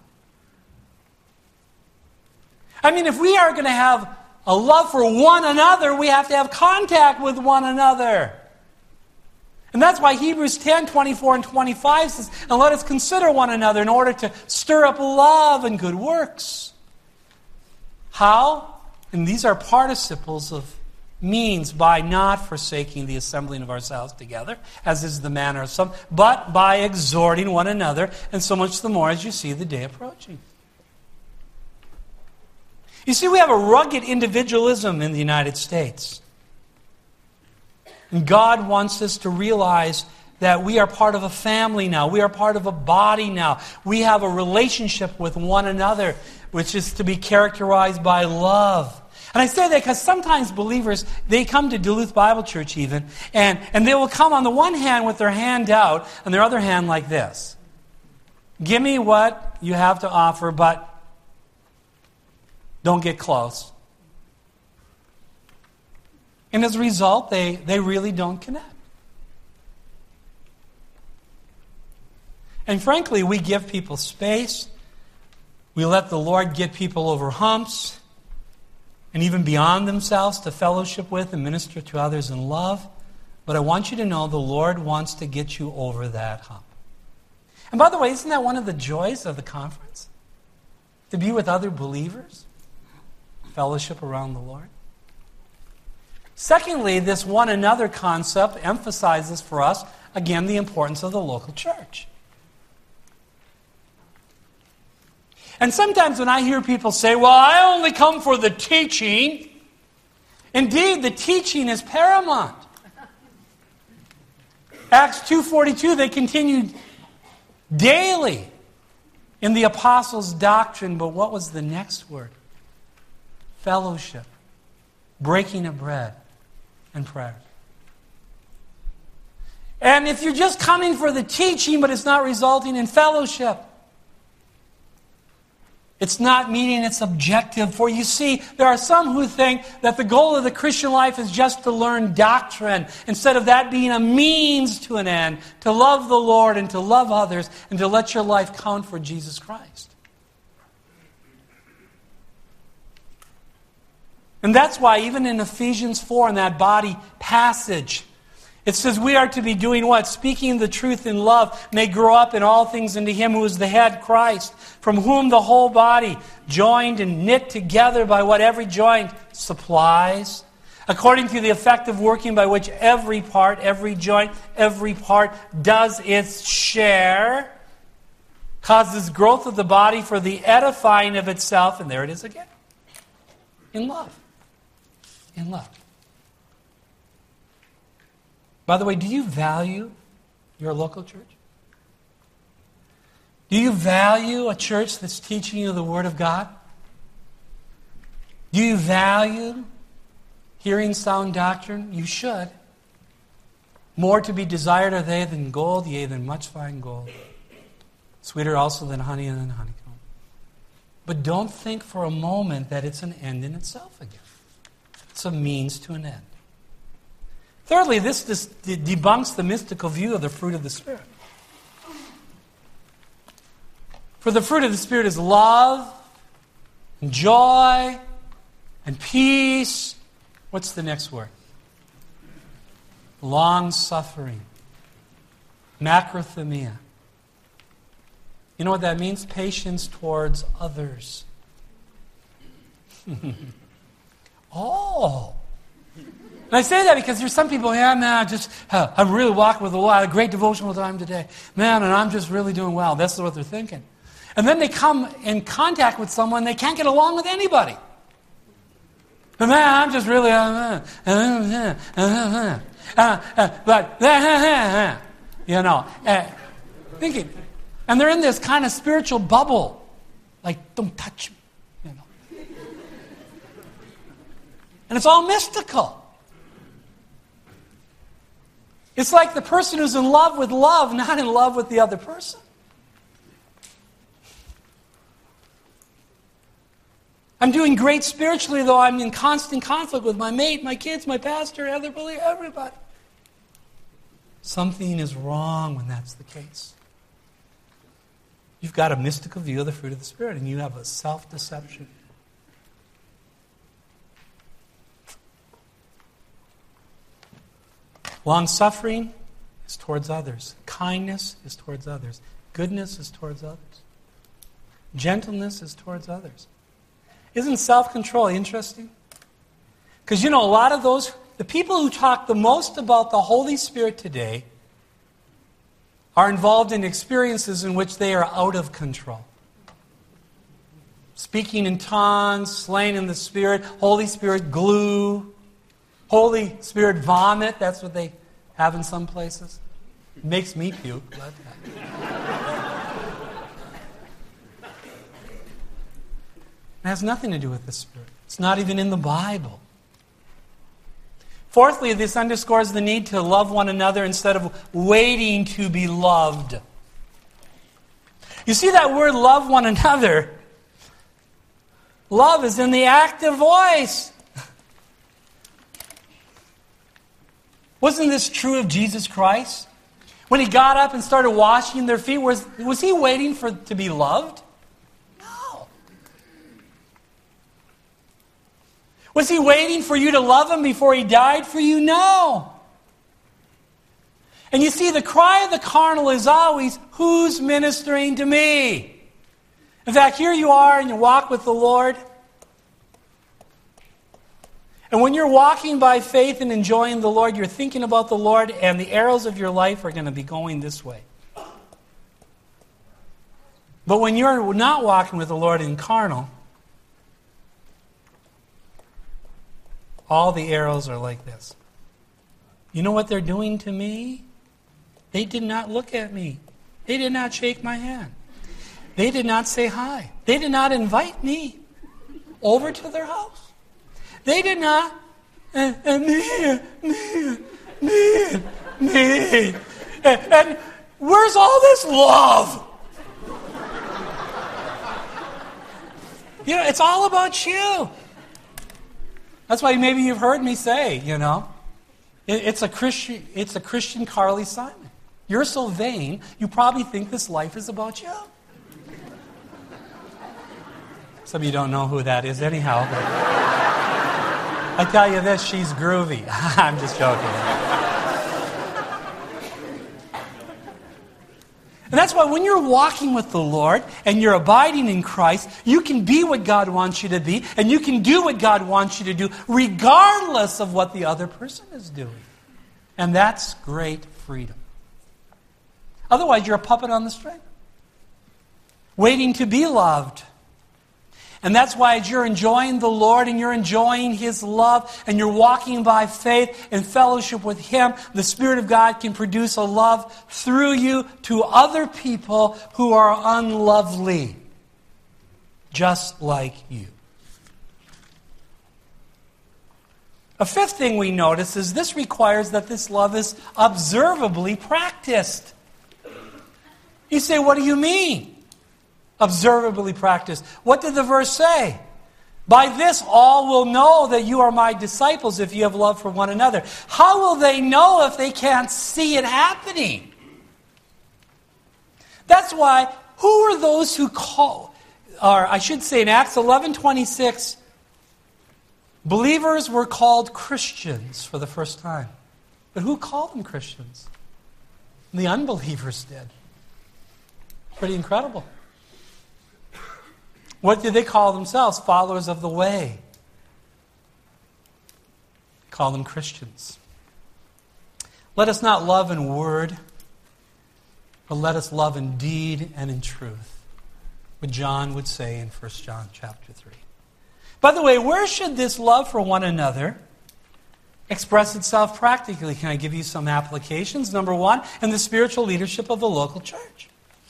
I mean, if we are going to have a love for one another, we have to have contact with one another. And that's why Hebrews ten, twenty-four and twenty-five says, "And let us consider one another in order to stir up love and good works." How? And these are participles of means, by not forsaking the assembling of ourselves together, as is the manner of some, but by exhorting one another, and so much the more as you see the day approaching. You see, we have a rugged individualism in the United States. And God wants us to realize that we are part of a family now. We are part of a body now. We have a relationship with one another, which is to be characterized by love. And I say that because sometimes believers, they come to Duluth Bible Church even, and, and they will come on the one hand with their hand out, and their other hand like this. Give me what you have to offer, but don't get close. And as a result, they, they really don't connect. And frankly, we give people space. We let the Lord get people over humps and even beyond themselves to fellowship with and minister to others in love. But I want you to know the Lord wants to get you over that hump. And by the way, isn't that one of the joys of the conference? To be with other believers? Fellowship around the Lord. Secondly, this one another concept emphasizes for us, again, the importance of the local church. And sometimes when I hear people say, "Well, I only come for the teaching," indeed, the teaching is paramount. Acts two forty-two, they continued daily in the apostles' doctrine, but what was the next word? Fellowship, breaking of bread, and prayer. And if you're just coming for the teaching, but it's not resulting in fellowship, It's not meeting its objective. For you see, there are some who think that the goal of the Christian life is just to learn doctrine, instead of that being a means to an end, to love the Lord and to love others and to let your life count for Jesus Christ. And that's why even in Ephesians four, in that body passage, it says we are to be doing what? Speaking the truth in love may grow up in all things into Him who is the head, Christ, from whom the whole body, joined and knit together by what every joint supplies, according to the effective working by which every part, every joint, every part does its share, causes growth of the body for the edifying of itself, and there it is again, in love. In love. By the way, do you value your local church? Do you value a church that's teaching you the Word of God? Do you value hearing sound doctrine? You should. More to be desired are they than gold, yea, than much fine gold. Sweeter also than honey and than honeycomb. But don't think for a moment that it's an end in itself again. It's a means to an end. Thirdly, this, this debunks the mystical view of the fruit of the Spirit. For the fruit of the Spirit is love, and joy, and peace. What's the next word? Long-suffering. Macrothymia. You know what that means? Patience towards others. Oh! And I say that because there's some people, yeah, man, I just, uh, I'm really walking with the Lord. I had a great devotional time today. Man, and I'm just really doing well. That's what they're thinking. And then they come in contact with someone, they can't get along with anybody. But man, I'm just really, uh, uh, uh, uh, uh, uh, but, uh, you know, uh, thinking. And they're in this kind of spiritual bubble. Like, don't touch me, you know. And it's all mystical. It's like the person who's in love with love, not in love with the other person. I'm doing great spiritually, though I'm in constant conflict with my mate, my kids, my pastor, other believer, everybody. Something is wrong when that's the case. You've got a mystical view of the fruit of the Spirit, and you have a self-deception. Long-suffering is towards others. Kindness is towards others. Goodness is towards others. Gentleness is towards others. Isn't self-control interesting? Because, you know, a lot of those, the people who talk the most about the Holy Spirit today are involved in experiences in which they are out of control. Speaking in tongues, slain in the Spirit, Holy Spirit glue, Holy Spirit vomit, that's what they have in some places. It makes me puke. But it has nothing to do with the Spirit. It's not even in the Bible. Fourthly, this underscores the need to love one another instead of waiting to be loved. You see that word, love one another? Love is in the active voice. Wasn't this true of Jesus Christ? When He got up and started washing their feet, was, was He waiting for to be loved? No. Was He waiting for you to love Him before He died for you? No. And you see, the cry of the carnal is always, who's ministering to me? In fact, here you are and you walk with the Lord. And when you're walking by faith and enjoying the Lord, you're thinking about the Lord, and the arrows of your life are going to be going this way. But when you're not walking with the Lord in carnal, all the arrows are like this. You know what they're doing to me? They did not look at me. They did not shake my hand. They did not say hi. They did not invite me over to their house. They did not, and, and me, me, me, me. And, and where's all this love? You know, it's all about you. That's why maybe you've heard me say, you know, it, it's a Christian, it's a Christian Carly Simon. You're so vain, you probably think this life is about you. Some of you don't know who that is anyhow. But I tell you this, she's groovy. I'm just joking. And that's why when you're walking with the Lord and you're abiding in Christ, you can be what God wants you to be and you can do what God wants you to do regardless of what the other person is doing. And that's great freedom. Otherwise, you're a puppet on the string, waiting to be loved. And that's why as you're enjoying the Lord and you're enjoying His love and you're walking by faith in fellowship with Him, the Spirit of God can produce a love through you to other people who are unlovely, just like you. A fifth thing we notice is this requires that this love is observably practiced. You say, what do you mean? Observably practiced. What did the verse say? By this all will know that you are my disciples if you have love for one another. How will they know if they can't see it happening? That's why, who are those who call, or I should say in Acts eleven twenty-six, believers were called Christians for the first time. But who called them Christians? The unbelievers did. Pretty incredible. What did they call themselves? Followers of the way. Call them Christians. Let us not love in word, but let us love in deed and in truth. What John would say in First John chapter three. By the way, where should this love for one another express itself practically? Can I give you some applications? Number one, in the spiritual leadership of the local church.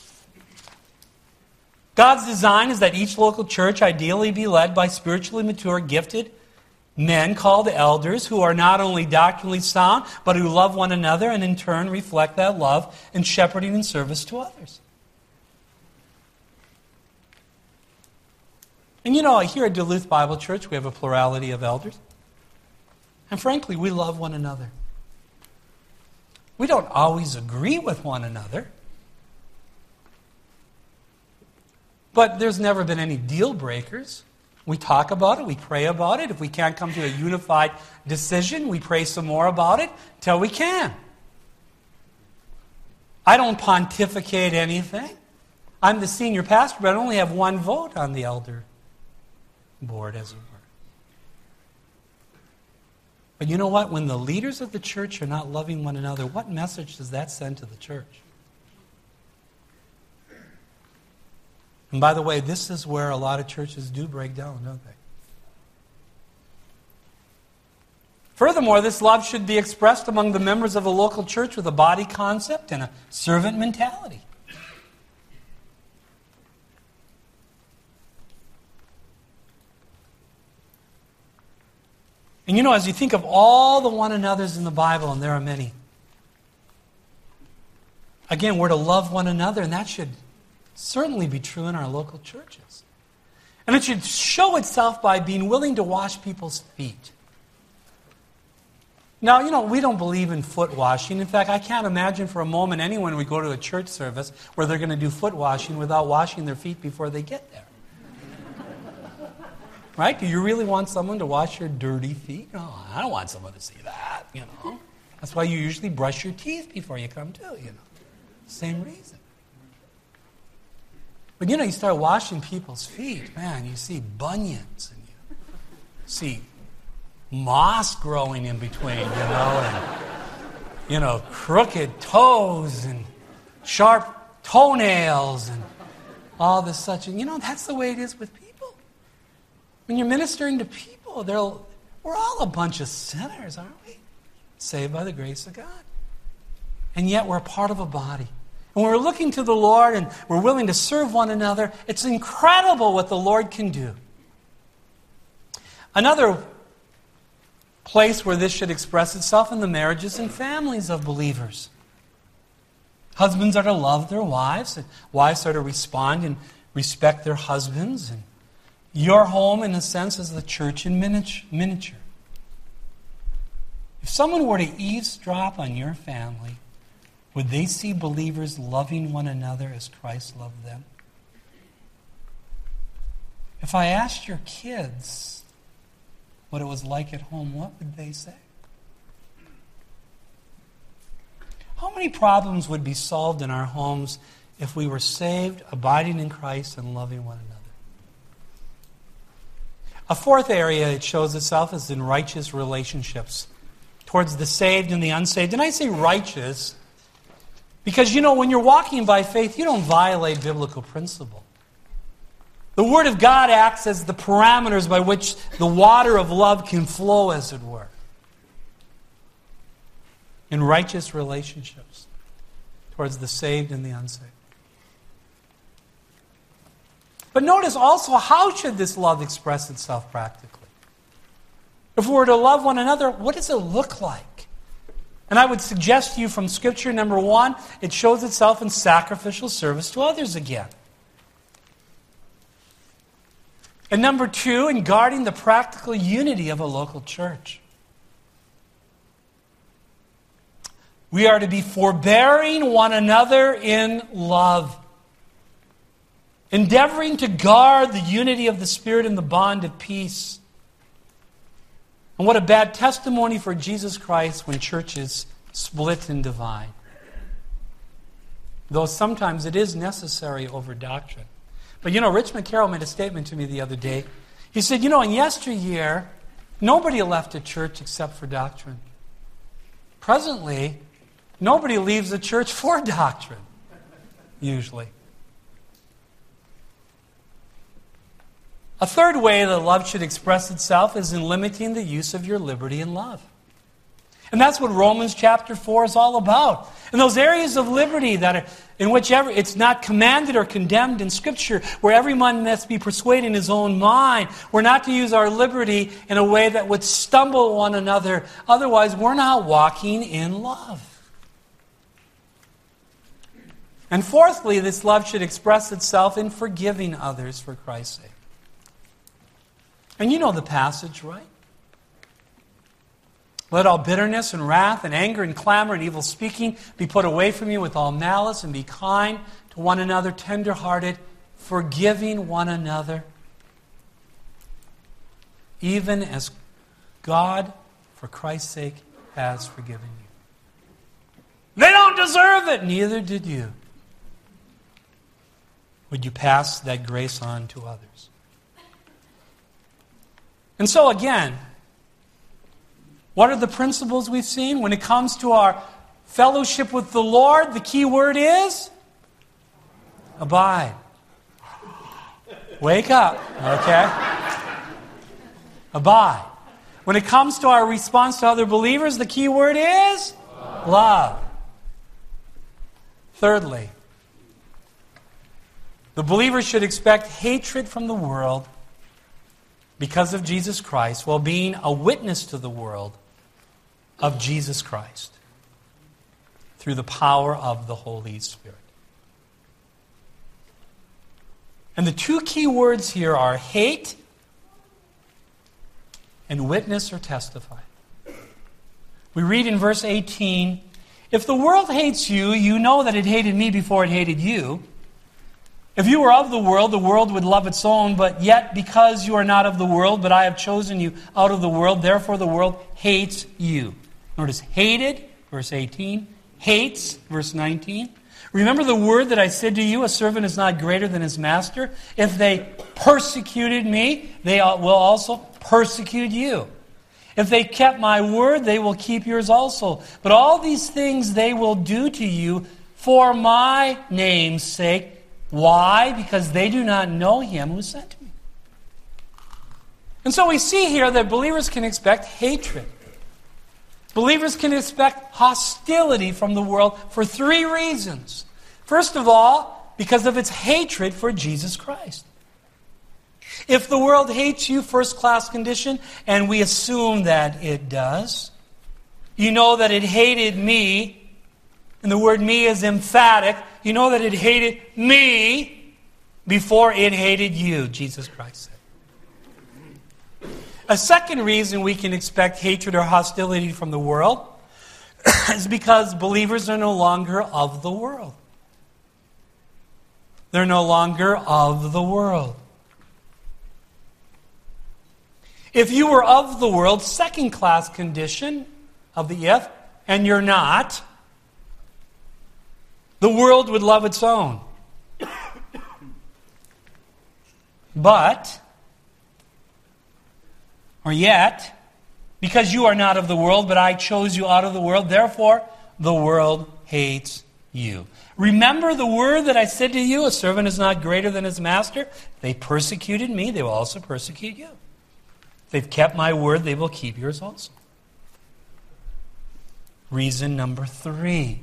God's design is that each local church ideally be led by spiritually mature, gifted men called elders who are not only doctrinally sound, but who love one another and in turn reflect that love in shepherding and service to others. And you know, here at Duluth Bible Church, we have a plurality of elders. And frankly, we love one another. We don't always agree with one another. But there's never been any deal breakers. We talk about it, we pray about it. If we can't come to a unified decision, we pray some more about it till we can. I don't pontificate anything. I'm the senior pastor, but I only have one vote on the elder board, as it were. But you know what? When the leaders of the church are not loving one another, what message does that send to the church? And by the way, this is where a lot of churches do break down, don't they? Furthermore, this love should be expressed among the members of a local church with a body concept and a servant mentality. And you know, as you think of all the one another's in the Bible, and there are many, again, we're to love one another, and that should certainly be true in our local churches. And it should show itself by being willing to wash people's feet. Now, you know, we don't believe in foot washing. In fact, I can't imagine for a moment anyone would go to a church service where they're going to do foot washing without washing their feet before they get there. Right? Do you really want someone to wash your dirty feet? No, I don't want someone to see that, you know. That's why you usually brush your teeth before you come to, you know. Same reason. But you know, you start washing people's feet, man, you see bunions and you see moss growing in between, you know, and, you know, crooked toes and sharp toenails and all this such. And, you know, that's the way it is with people. When you're ministering to people, they're, we're all a bunch of sinners, aren't we? Saved by the grace of God. And yet we're a part of a body. And when we're looking to the Lord and we're willing to serve one another, it's incredible what the Lord can do. Another place where this should express itself in the marriages and families of believers. Husbands are to love their wives, and wives are to respond and respect their husbands. And Your home, in a sense, is the church in miniature. If someone were to eavesdrop on your family, would they see believers loving one another as Christ loved them? If I asked your kids what it was like at home, what would they say? How many problems would be solved in our homes if we were saved, abiding in Christ, and loving one another? A fourth area it shows itself is in righteous relationships towards the saved and the unsaved. And I say righteous because, you know, when you're walking by faith, you don't violate biblical principle. The Word of God acts as the parameters by which the water of love can flow, as it were. In righteous relationships towards the saved and the unsaved. But notice also, how should this love express itself practically? If we were to love one another, what does it look like? And I would suggest to you from Scripture, number one, it shows itself in sacrificial service to others again. And number two, in guarding the practical unity of a local church. We are to be forbearing one another in love, endeavoring to guard the unity of the Spirit and the bond of peace. And what a bad testimony for Jesus Christ when churches split and divide. Though sometimes it is necessary over doctrine. But you know, Rich McCarroll made a statement to me the other day. He said, you know, in yesteryear, nobody left a church except for doctrine. Presently, nobody leaves a church for doctrine, usually. A third way that love should express itself is in limiting the use of your liberty in love. And that's what Romans chapter four is all about. In those areas of liberty that are, in which every, it's not commanded or condemned in Scripture, where every man must be persuaded in his own mind. We're not to use our liberty in a way that would stumble one another. Otherwise, we're not walking in love. And fourthly, this love should express itself in forgiving others for Christ's sake. And you know the passage, right? Let all bitterness and wrath and anger and clamor and evil speaking be put away from you with all malice, and be kind to one another, tender-hearted, forgiving one another, even as God, for Christ's sake, has forgiven you. They don't deserve it, neither did you. Would you pass that grace on to others? And so again, what are the principles we've seen? When it comes to our fellowship with the Lord, the key word is abide. Wake up, okay? Abide. When it comes to our response to other believers, the key word is love. Thirdly, the believer should expect hatred from the world because of Jesus Christ, while being a witness to the world of Jesus Christ through the power of the Holy Spirit. And the two key words here are hate and witness or testify. We read in verse eighteen, if the world hates you, you know that it hated me before it hated you. If you were of the world, the world would love its own, but yet because you are not of the world, but I have chosen you out of the world, therefore the world hates you. Notice hated, verse eighteen, hates, verse nineteen. Remember the word that I said to you, a servant is not greater than his master. If they persecuted me, they will also persecute you. If they kept my word, they will keep yours also. But all these things they will do to you for my name's sake. Why? Because they do not know him who sent me. And so we see here that believers can expect hatred. Believers can expect hostility from the world for three reasons. First of all, because of its hatred for Jesus Christ. If the world hates you, first class condition, and we assume that it does, you know that it hated me. And the word me is emphatic. You know that it hated me before it hated you, Jesus Christ said. A second reason we can expect hatred or hostility from the world is because believers are no longer of the world. They're no longer of the world. If you were of the world, second-class condition of the if, and you're not, the world would love its own. But, or yet, because you are not of the world, but I chose you out of the world, therefore the world hates you. Remember the word that I said to you, a servant is not greater than his master. They persecuted me, they will also persecute you. If they've kept my word, they will keep yours also. Reason number three.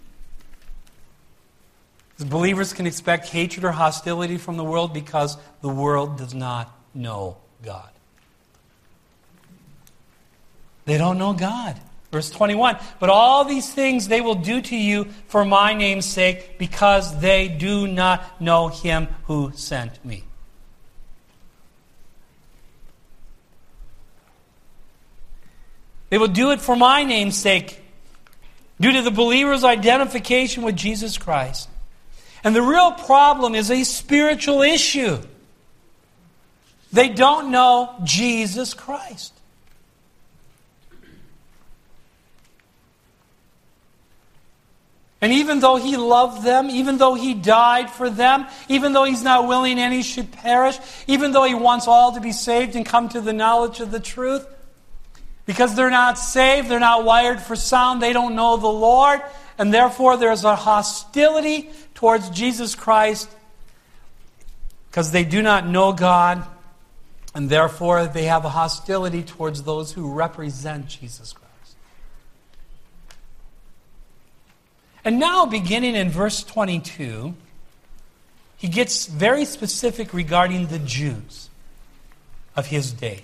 Believers can expect hatred or hostility from the world because the world does not know God. They don't know God. Verse twenty-one, but all these things they will do to you for my name's sake, because they do not know him who sent me. They will do it for my name's sake, due to the believer's identification with Jesus Christ. And the real problem is a spiritual issue. They don't know Jesus Christ. And even though he loved them, even though he died for them, even though he's not willing any should perish, even though he wants all to be saved and come to the knowledge of the truth, because they're not saved, they're not wired for sound, they don't know the Lord, and therefore there's a hostility towards Jesus Christ because they do not know God, and therefore they have a hostility towards those who represent Jesus Christ. And now, beginning in verse twenty-two, he gets very specific regarding the Jews of his day.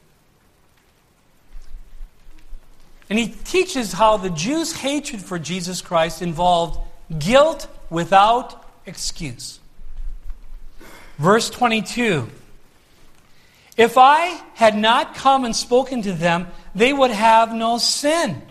And he teaches how the Jews' hatred for Jesus Christ involved guilt without excuse. Verse twenty-two, if I had not come and spoken to them, they would have no sin.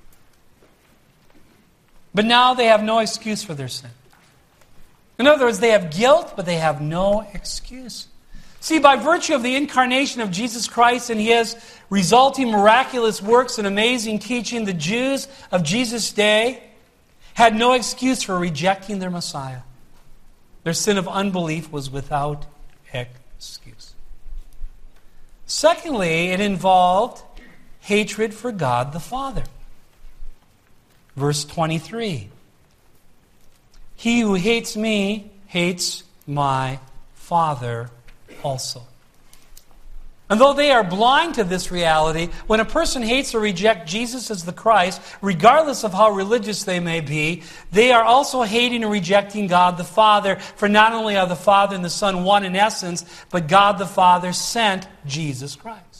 But now they have no excuse for their sin. In other words, they have guilt, but they have no excuse. See, by virtue of the incarnation of Jesus Christ and his resulting miraculous works and amazing teaching, the Jews of Jesus' day had no excuse for rejecting their Messiah. Their sin of unbelief was without excuse. Secondly, it involved hatred for God the Father. Verse twenty-three. He who hates me hates my Father also. And though they are blind to this reality, when a person hates or rejects Jesus as the Christ, regardless of how religious they may be, they are also hating and rejecting God the Father, for not only are the Father and the Son one in essence, but God the Father sent Jesus Christ.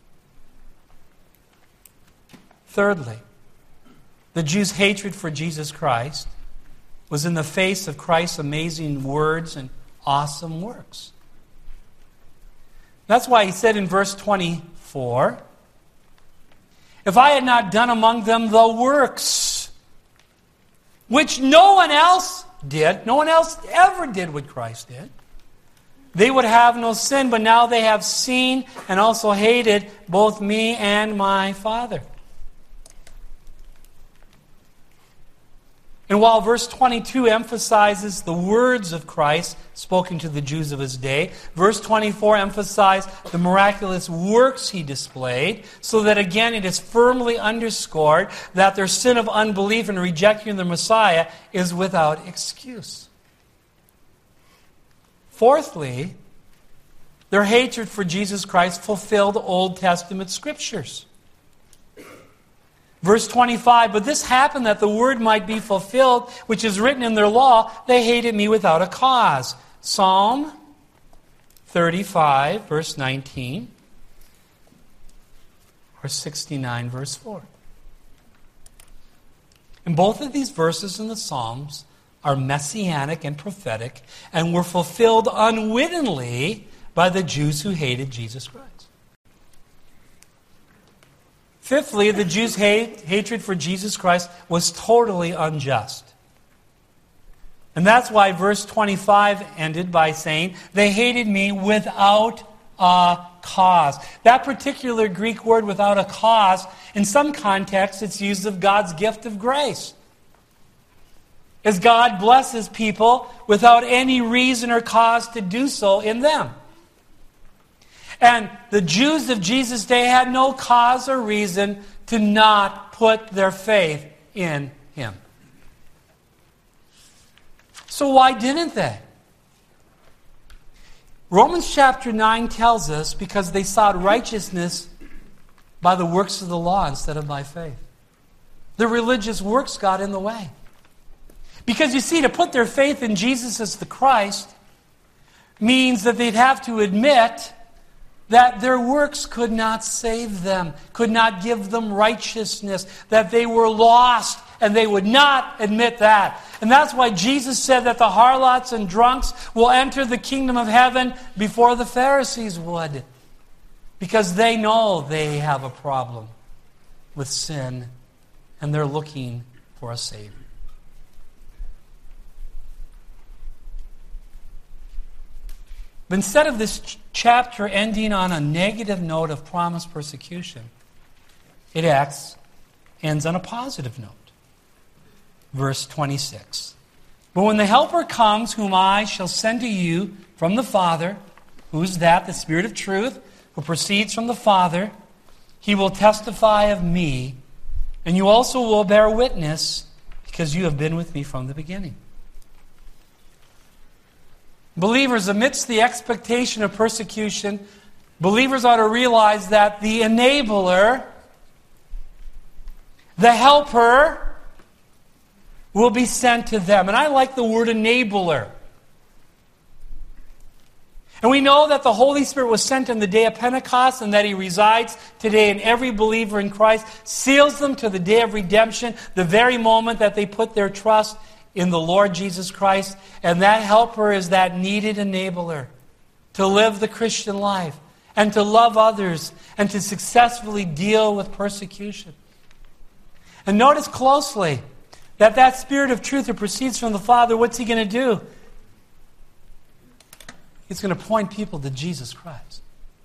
Thirdly, the Jews' hatred for Jesus Christ was in the face of Christ's amazing words and awesome works. That's why he said in verse twenty-four, if I had not done among them the works which no one else did, no one else ever did what Christ did, they would have no sin, but now they have seen and also hated both me and my Father. And while verse twenty-two emphasizes the words of Christ spoken to the Jews of his day, verse twenty-four emphasized the miraculous works he displayed, so that again it is firmly underscored that their sin of unbelief and rejecting the Messiah is without excuse. Fourthly, their hatred for Jesus Christ fulfilled Old Testament scriptures. Verse twenty-five, but this happened that the word might be fulfilled, which is written in their law, they hated me without a cause. Psalm thirty-five, verse nineteen, or sixty-nine, verse four. And both of these verses in the Psalms are messianic and prophetic, and were fulfilled unwittingly by the Jews who hated Jesus Christ. Fifthly, the Jews' hate, hatred for Jesus Christ was totally unjust. And that's why verse twenty-five ended by saying, they hated me without a cause. That particular Greek word, without a cause, in some contexts it's used of God's gift of grace. As God blesses people without any reason or cause to do so in them. And the Jews of Jesus' day had no cause or reason to not put their faith in Him. So why didn't they? Romans chapter nine tells us because they sought righteousness by the works of the law instead of by faith. The religious works got in the way. Because you see, to put their faith in Jesus as the Christ means that they'd have to admit that their works could not save them, could not give them righteousness, that they were lost, and they would not admit that. And that's why Jesus said that the harlots and drunks will enter the kingdom of heaven before the Pharisees would. Because they know they have a problem with sin, and they're looking for a Savior. But instead of this ch- chapter ending on a negative note of promised persecution, it acts, ends on a positive note. Verse twenty-six. But when the Helper comes, whom I shall send to you from the Father, who is that? The Spirit of truth, who proceeds from the Father, He will testify of me, and you also will bear witness, because you have been with me from the beginning. Believers, amidst the expectation of persecution, believers ought to realize that the enabler, the helper, will be sent to them. And I like the word enabler. And we know that the Holy Spirit was sent on the day of Pentecost and that He resides today in every believer in Christ, seals them to the day of redemption, the very moment that they put their trust in the Lord Jesus Christ. And that helper is that needed enabler to live the Christian life and to love others and to successfully deal with persecution. And notice closely that that Spirit of truth that proceeds from the Father, what's He going to do? He's going to point people to Jesus Christ.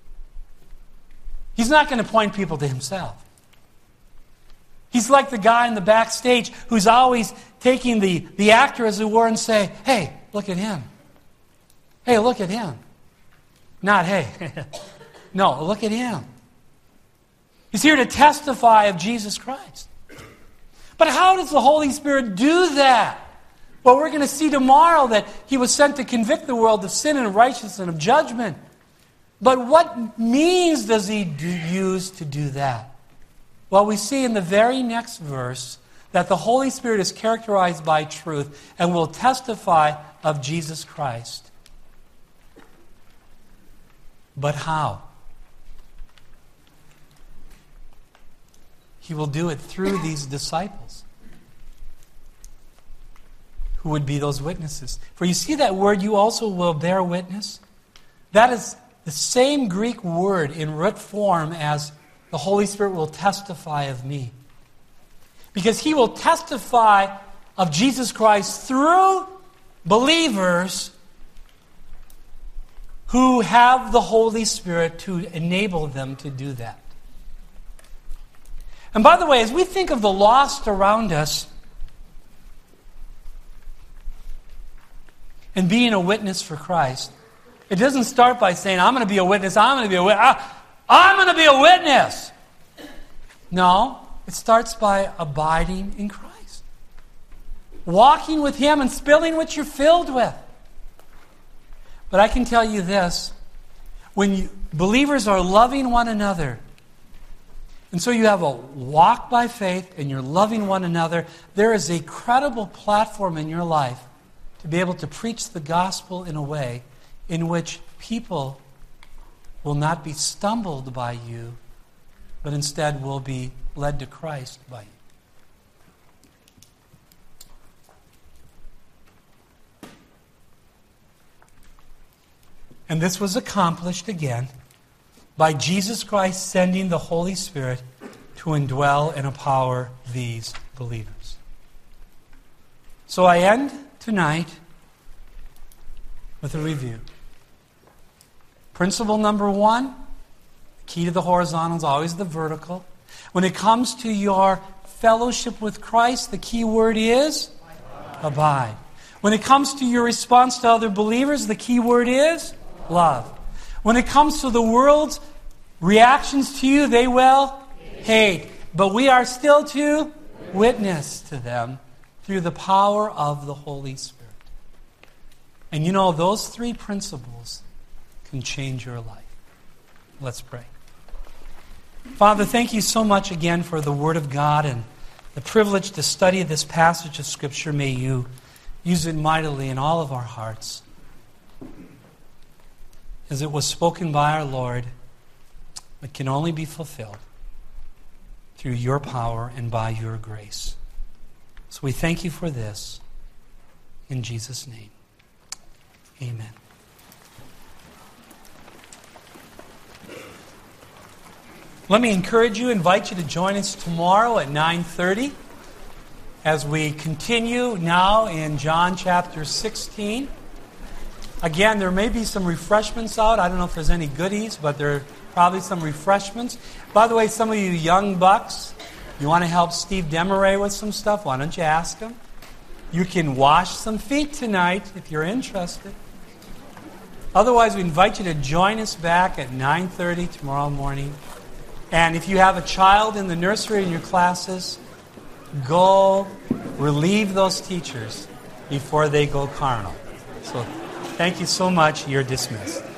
He's not going to point people to Himself. He's like the guy in the backstage who's always taking the, the actor, as it were, and say, hey, look at him. Hey, look at him. Not, hey. No, look at him. He's here to testify of Jesus Christ. But how does the Holy Spirit do that? Well, we're going to see tomorrow that He was sent to convict the world of sin and of righteousness and of judgment. But what means does He do, use to do that? Well, we see in the very next verse that the Holy Spirit is characterized by truth and will testify of Jesus Christ. But how? He will do it through these disciples, who would be those witnesses. For you see that word, you also will bear witness? That is the same Greek word in root form as the Holy Spirit will testify of me. Because He will testify of Jesus Christ through believers who have the Holy Spirit to enable them to do that. And by the way, as we think of the lost around us and being a witness for Christ, it doesn't start by saying, I'm going to be a witness, I'm going to be a witness, I'm going to be a witness. No, it starts by abiding in Christ. Walking with Him and spilling what you're filled with. But I can tell you this, when you, believers are loving one another, and so you have a walk by faith and you're loving one another, there is a credible platform in your life to be able to preach the gospel in a way in which people will not be stumbled by you, but instead will be led to Christ by you. And this was accomplished again by Jesus Christ sending the Holy Spirit to indwell and empower these believers. So I end tonight with a review. Principle number one, key to the horizontal is always the vertical. When it comes to your fellowship with Christ, the key word is abide. abide. When it comes to your response to other believers, the key word is love. When it comes to the world's reactions to you, they will hate. But we are still to witness to them through the power of the Holy Spirit. And you know, those three principles can change your life. Let's pray. Father, thank you so much again for the Word of God and the privilege to study this passage of Scripture. May you use it mightily in all of our hearts. As it was spoken by our Lord, it can only be fulfilled through your power and by your grace. So we thank you for this. In Jesus' name, amen. Let me encourage you, invite you to join us tomorrow at nine thirty as we continue now in John chapter sixteen. Again, there may be some refreshments out. I don't know if there's any goodies, but there are probably some refreshments. By the way, some of you young bucks, you want to help Steve Demaray with some stuff, why don't you ask him? You can wash some feet tonight if you're interested. Otherwise, we invite you to join us back at nine thirty tomorrow morning. And if you have a child in the nursery in your classes, go relieve those teachers before they go carnal. So thank you so much. You're dismissed.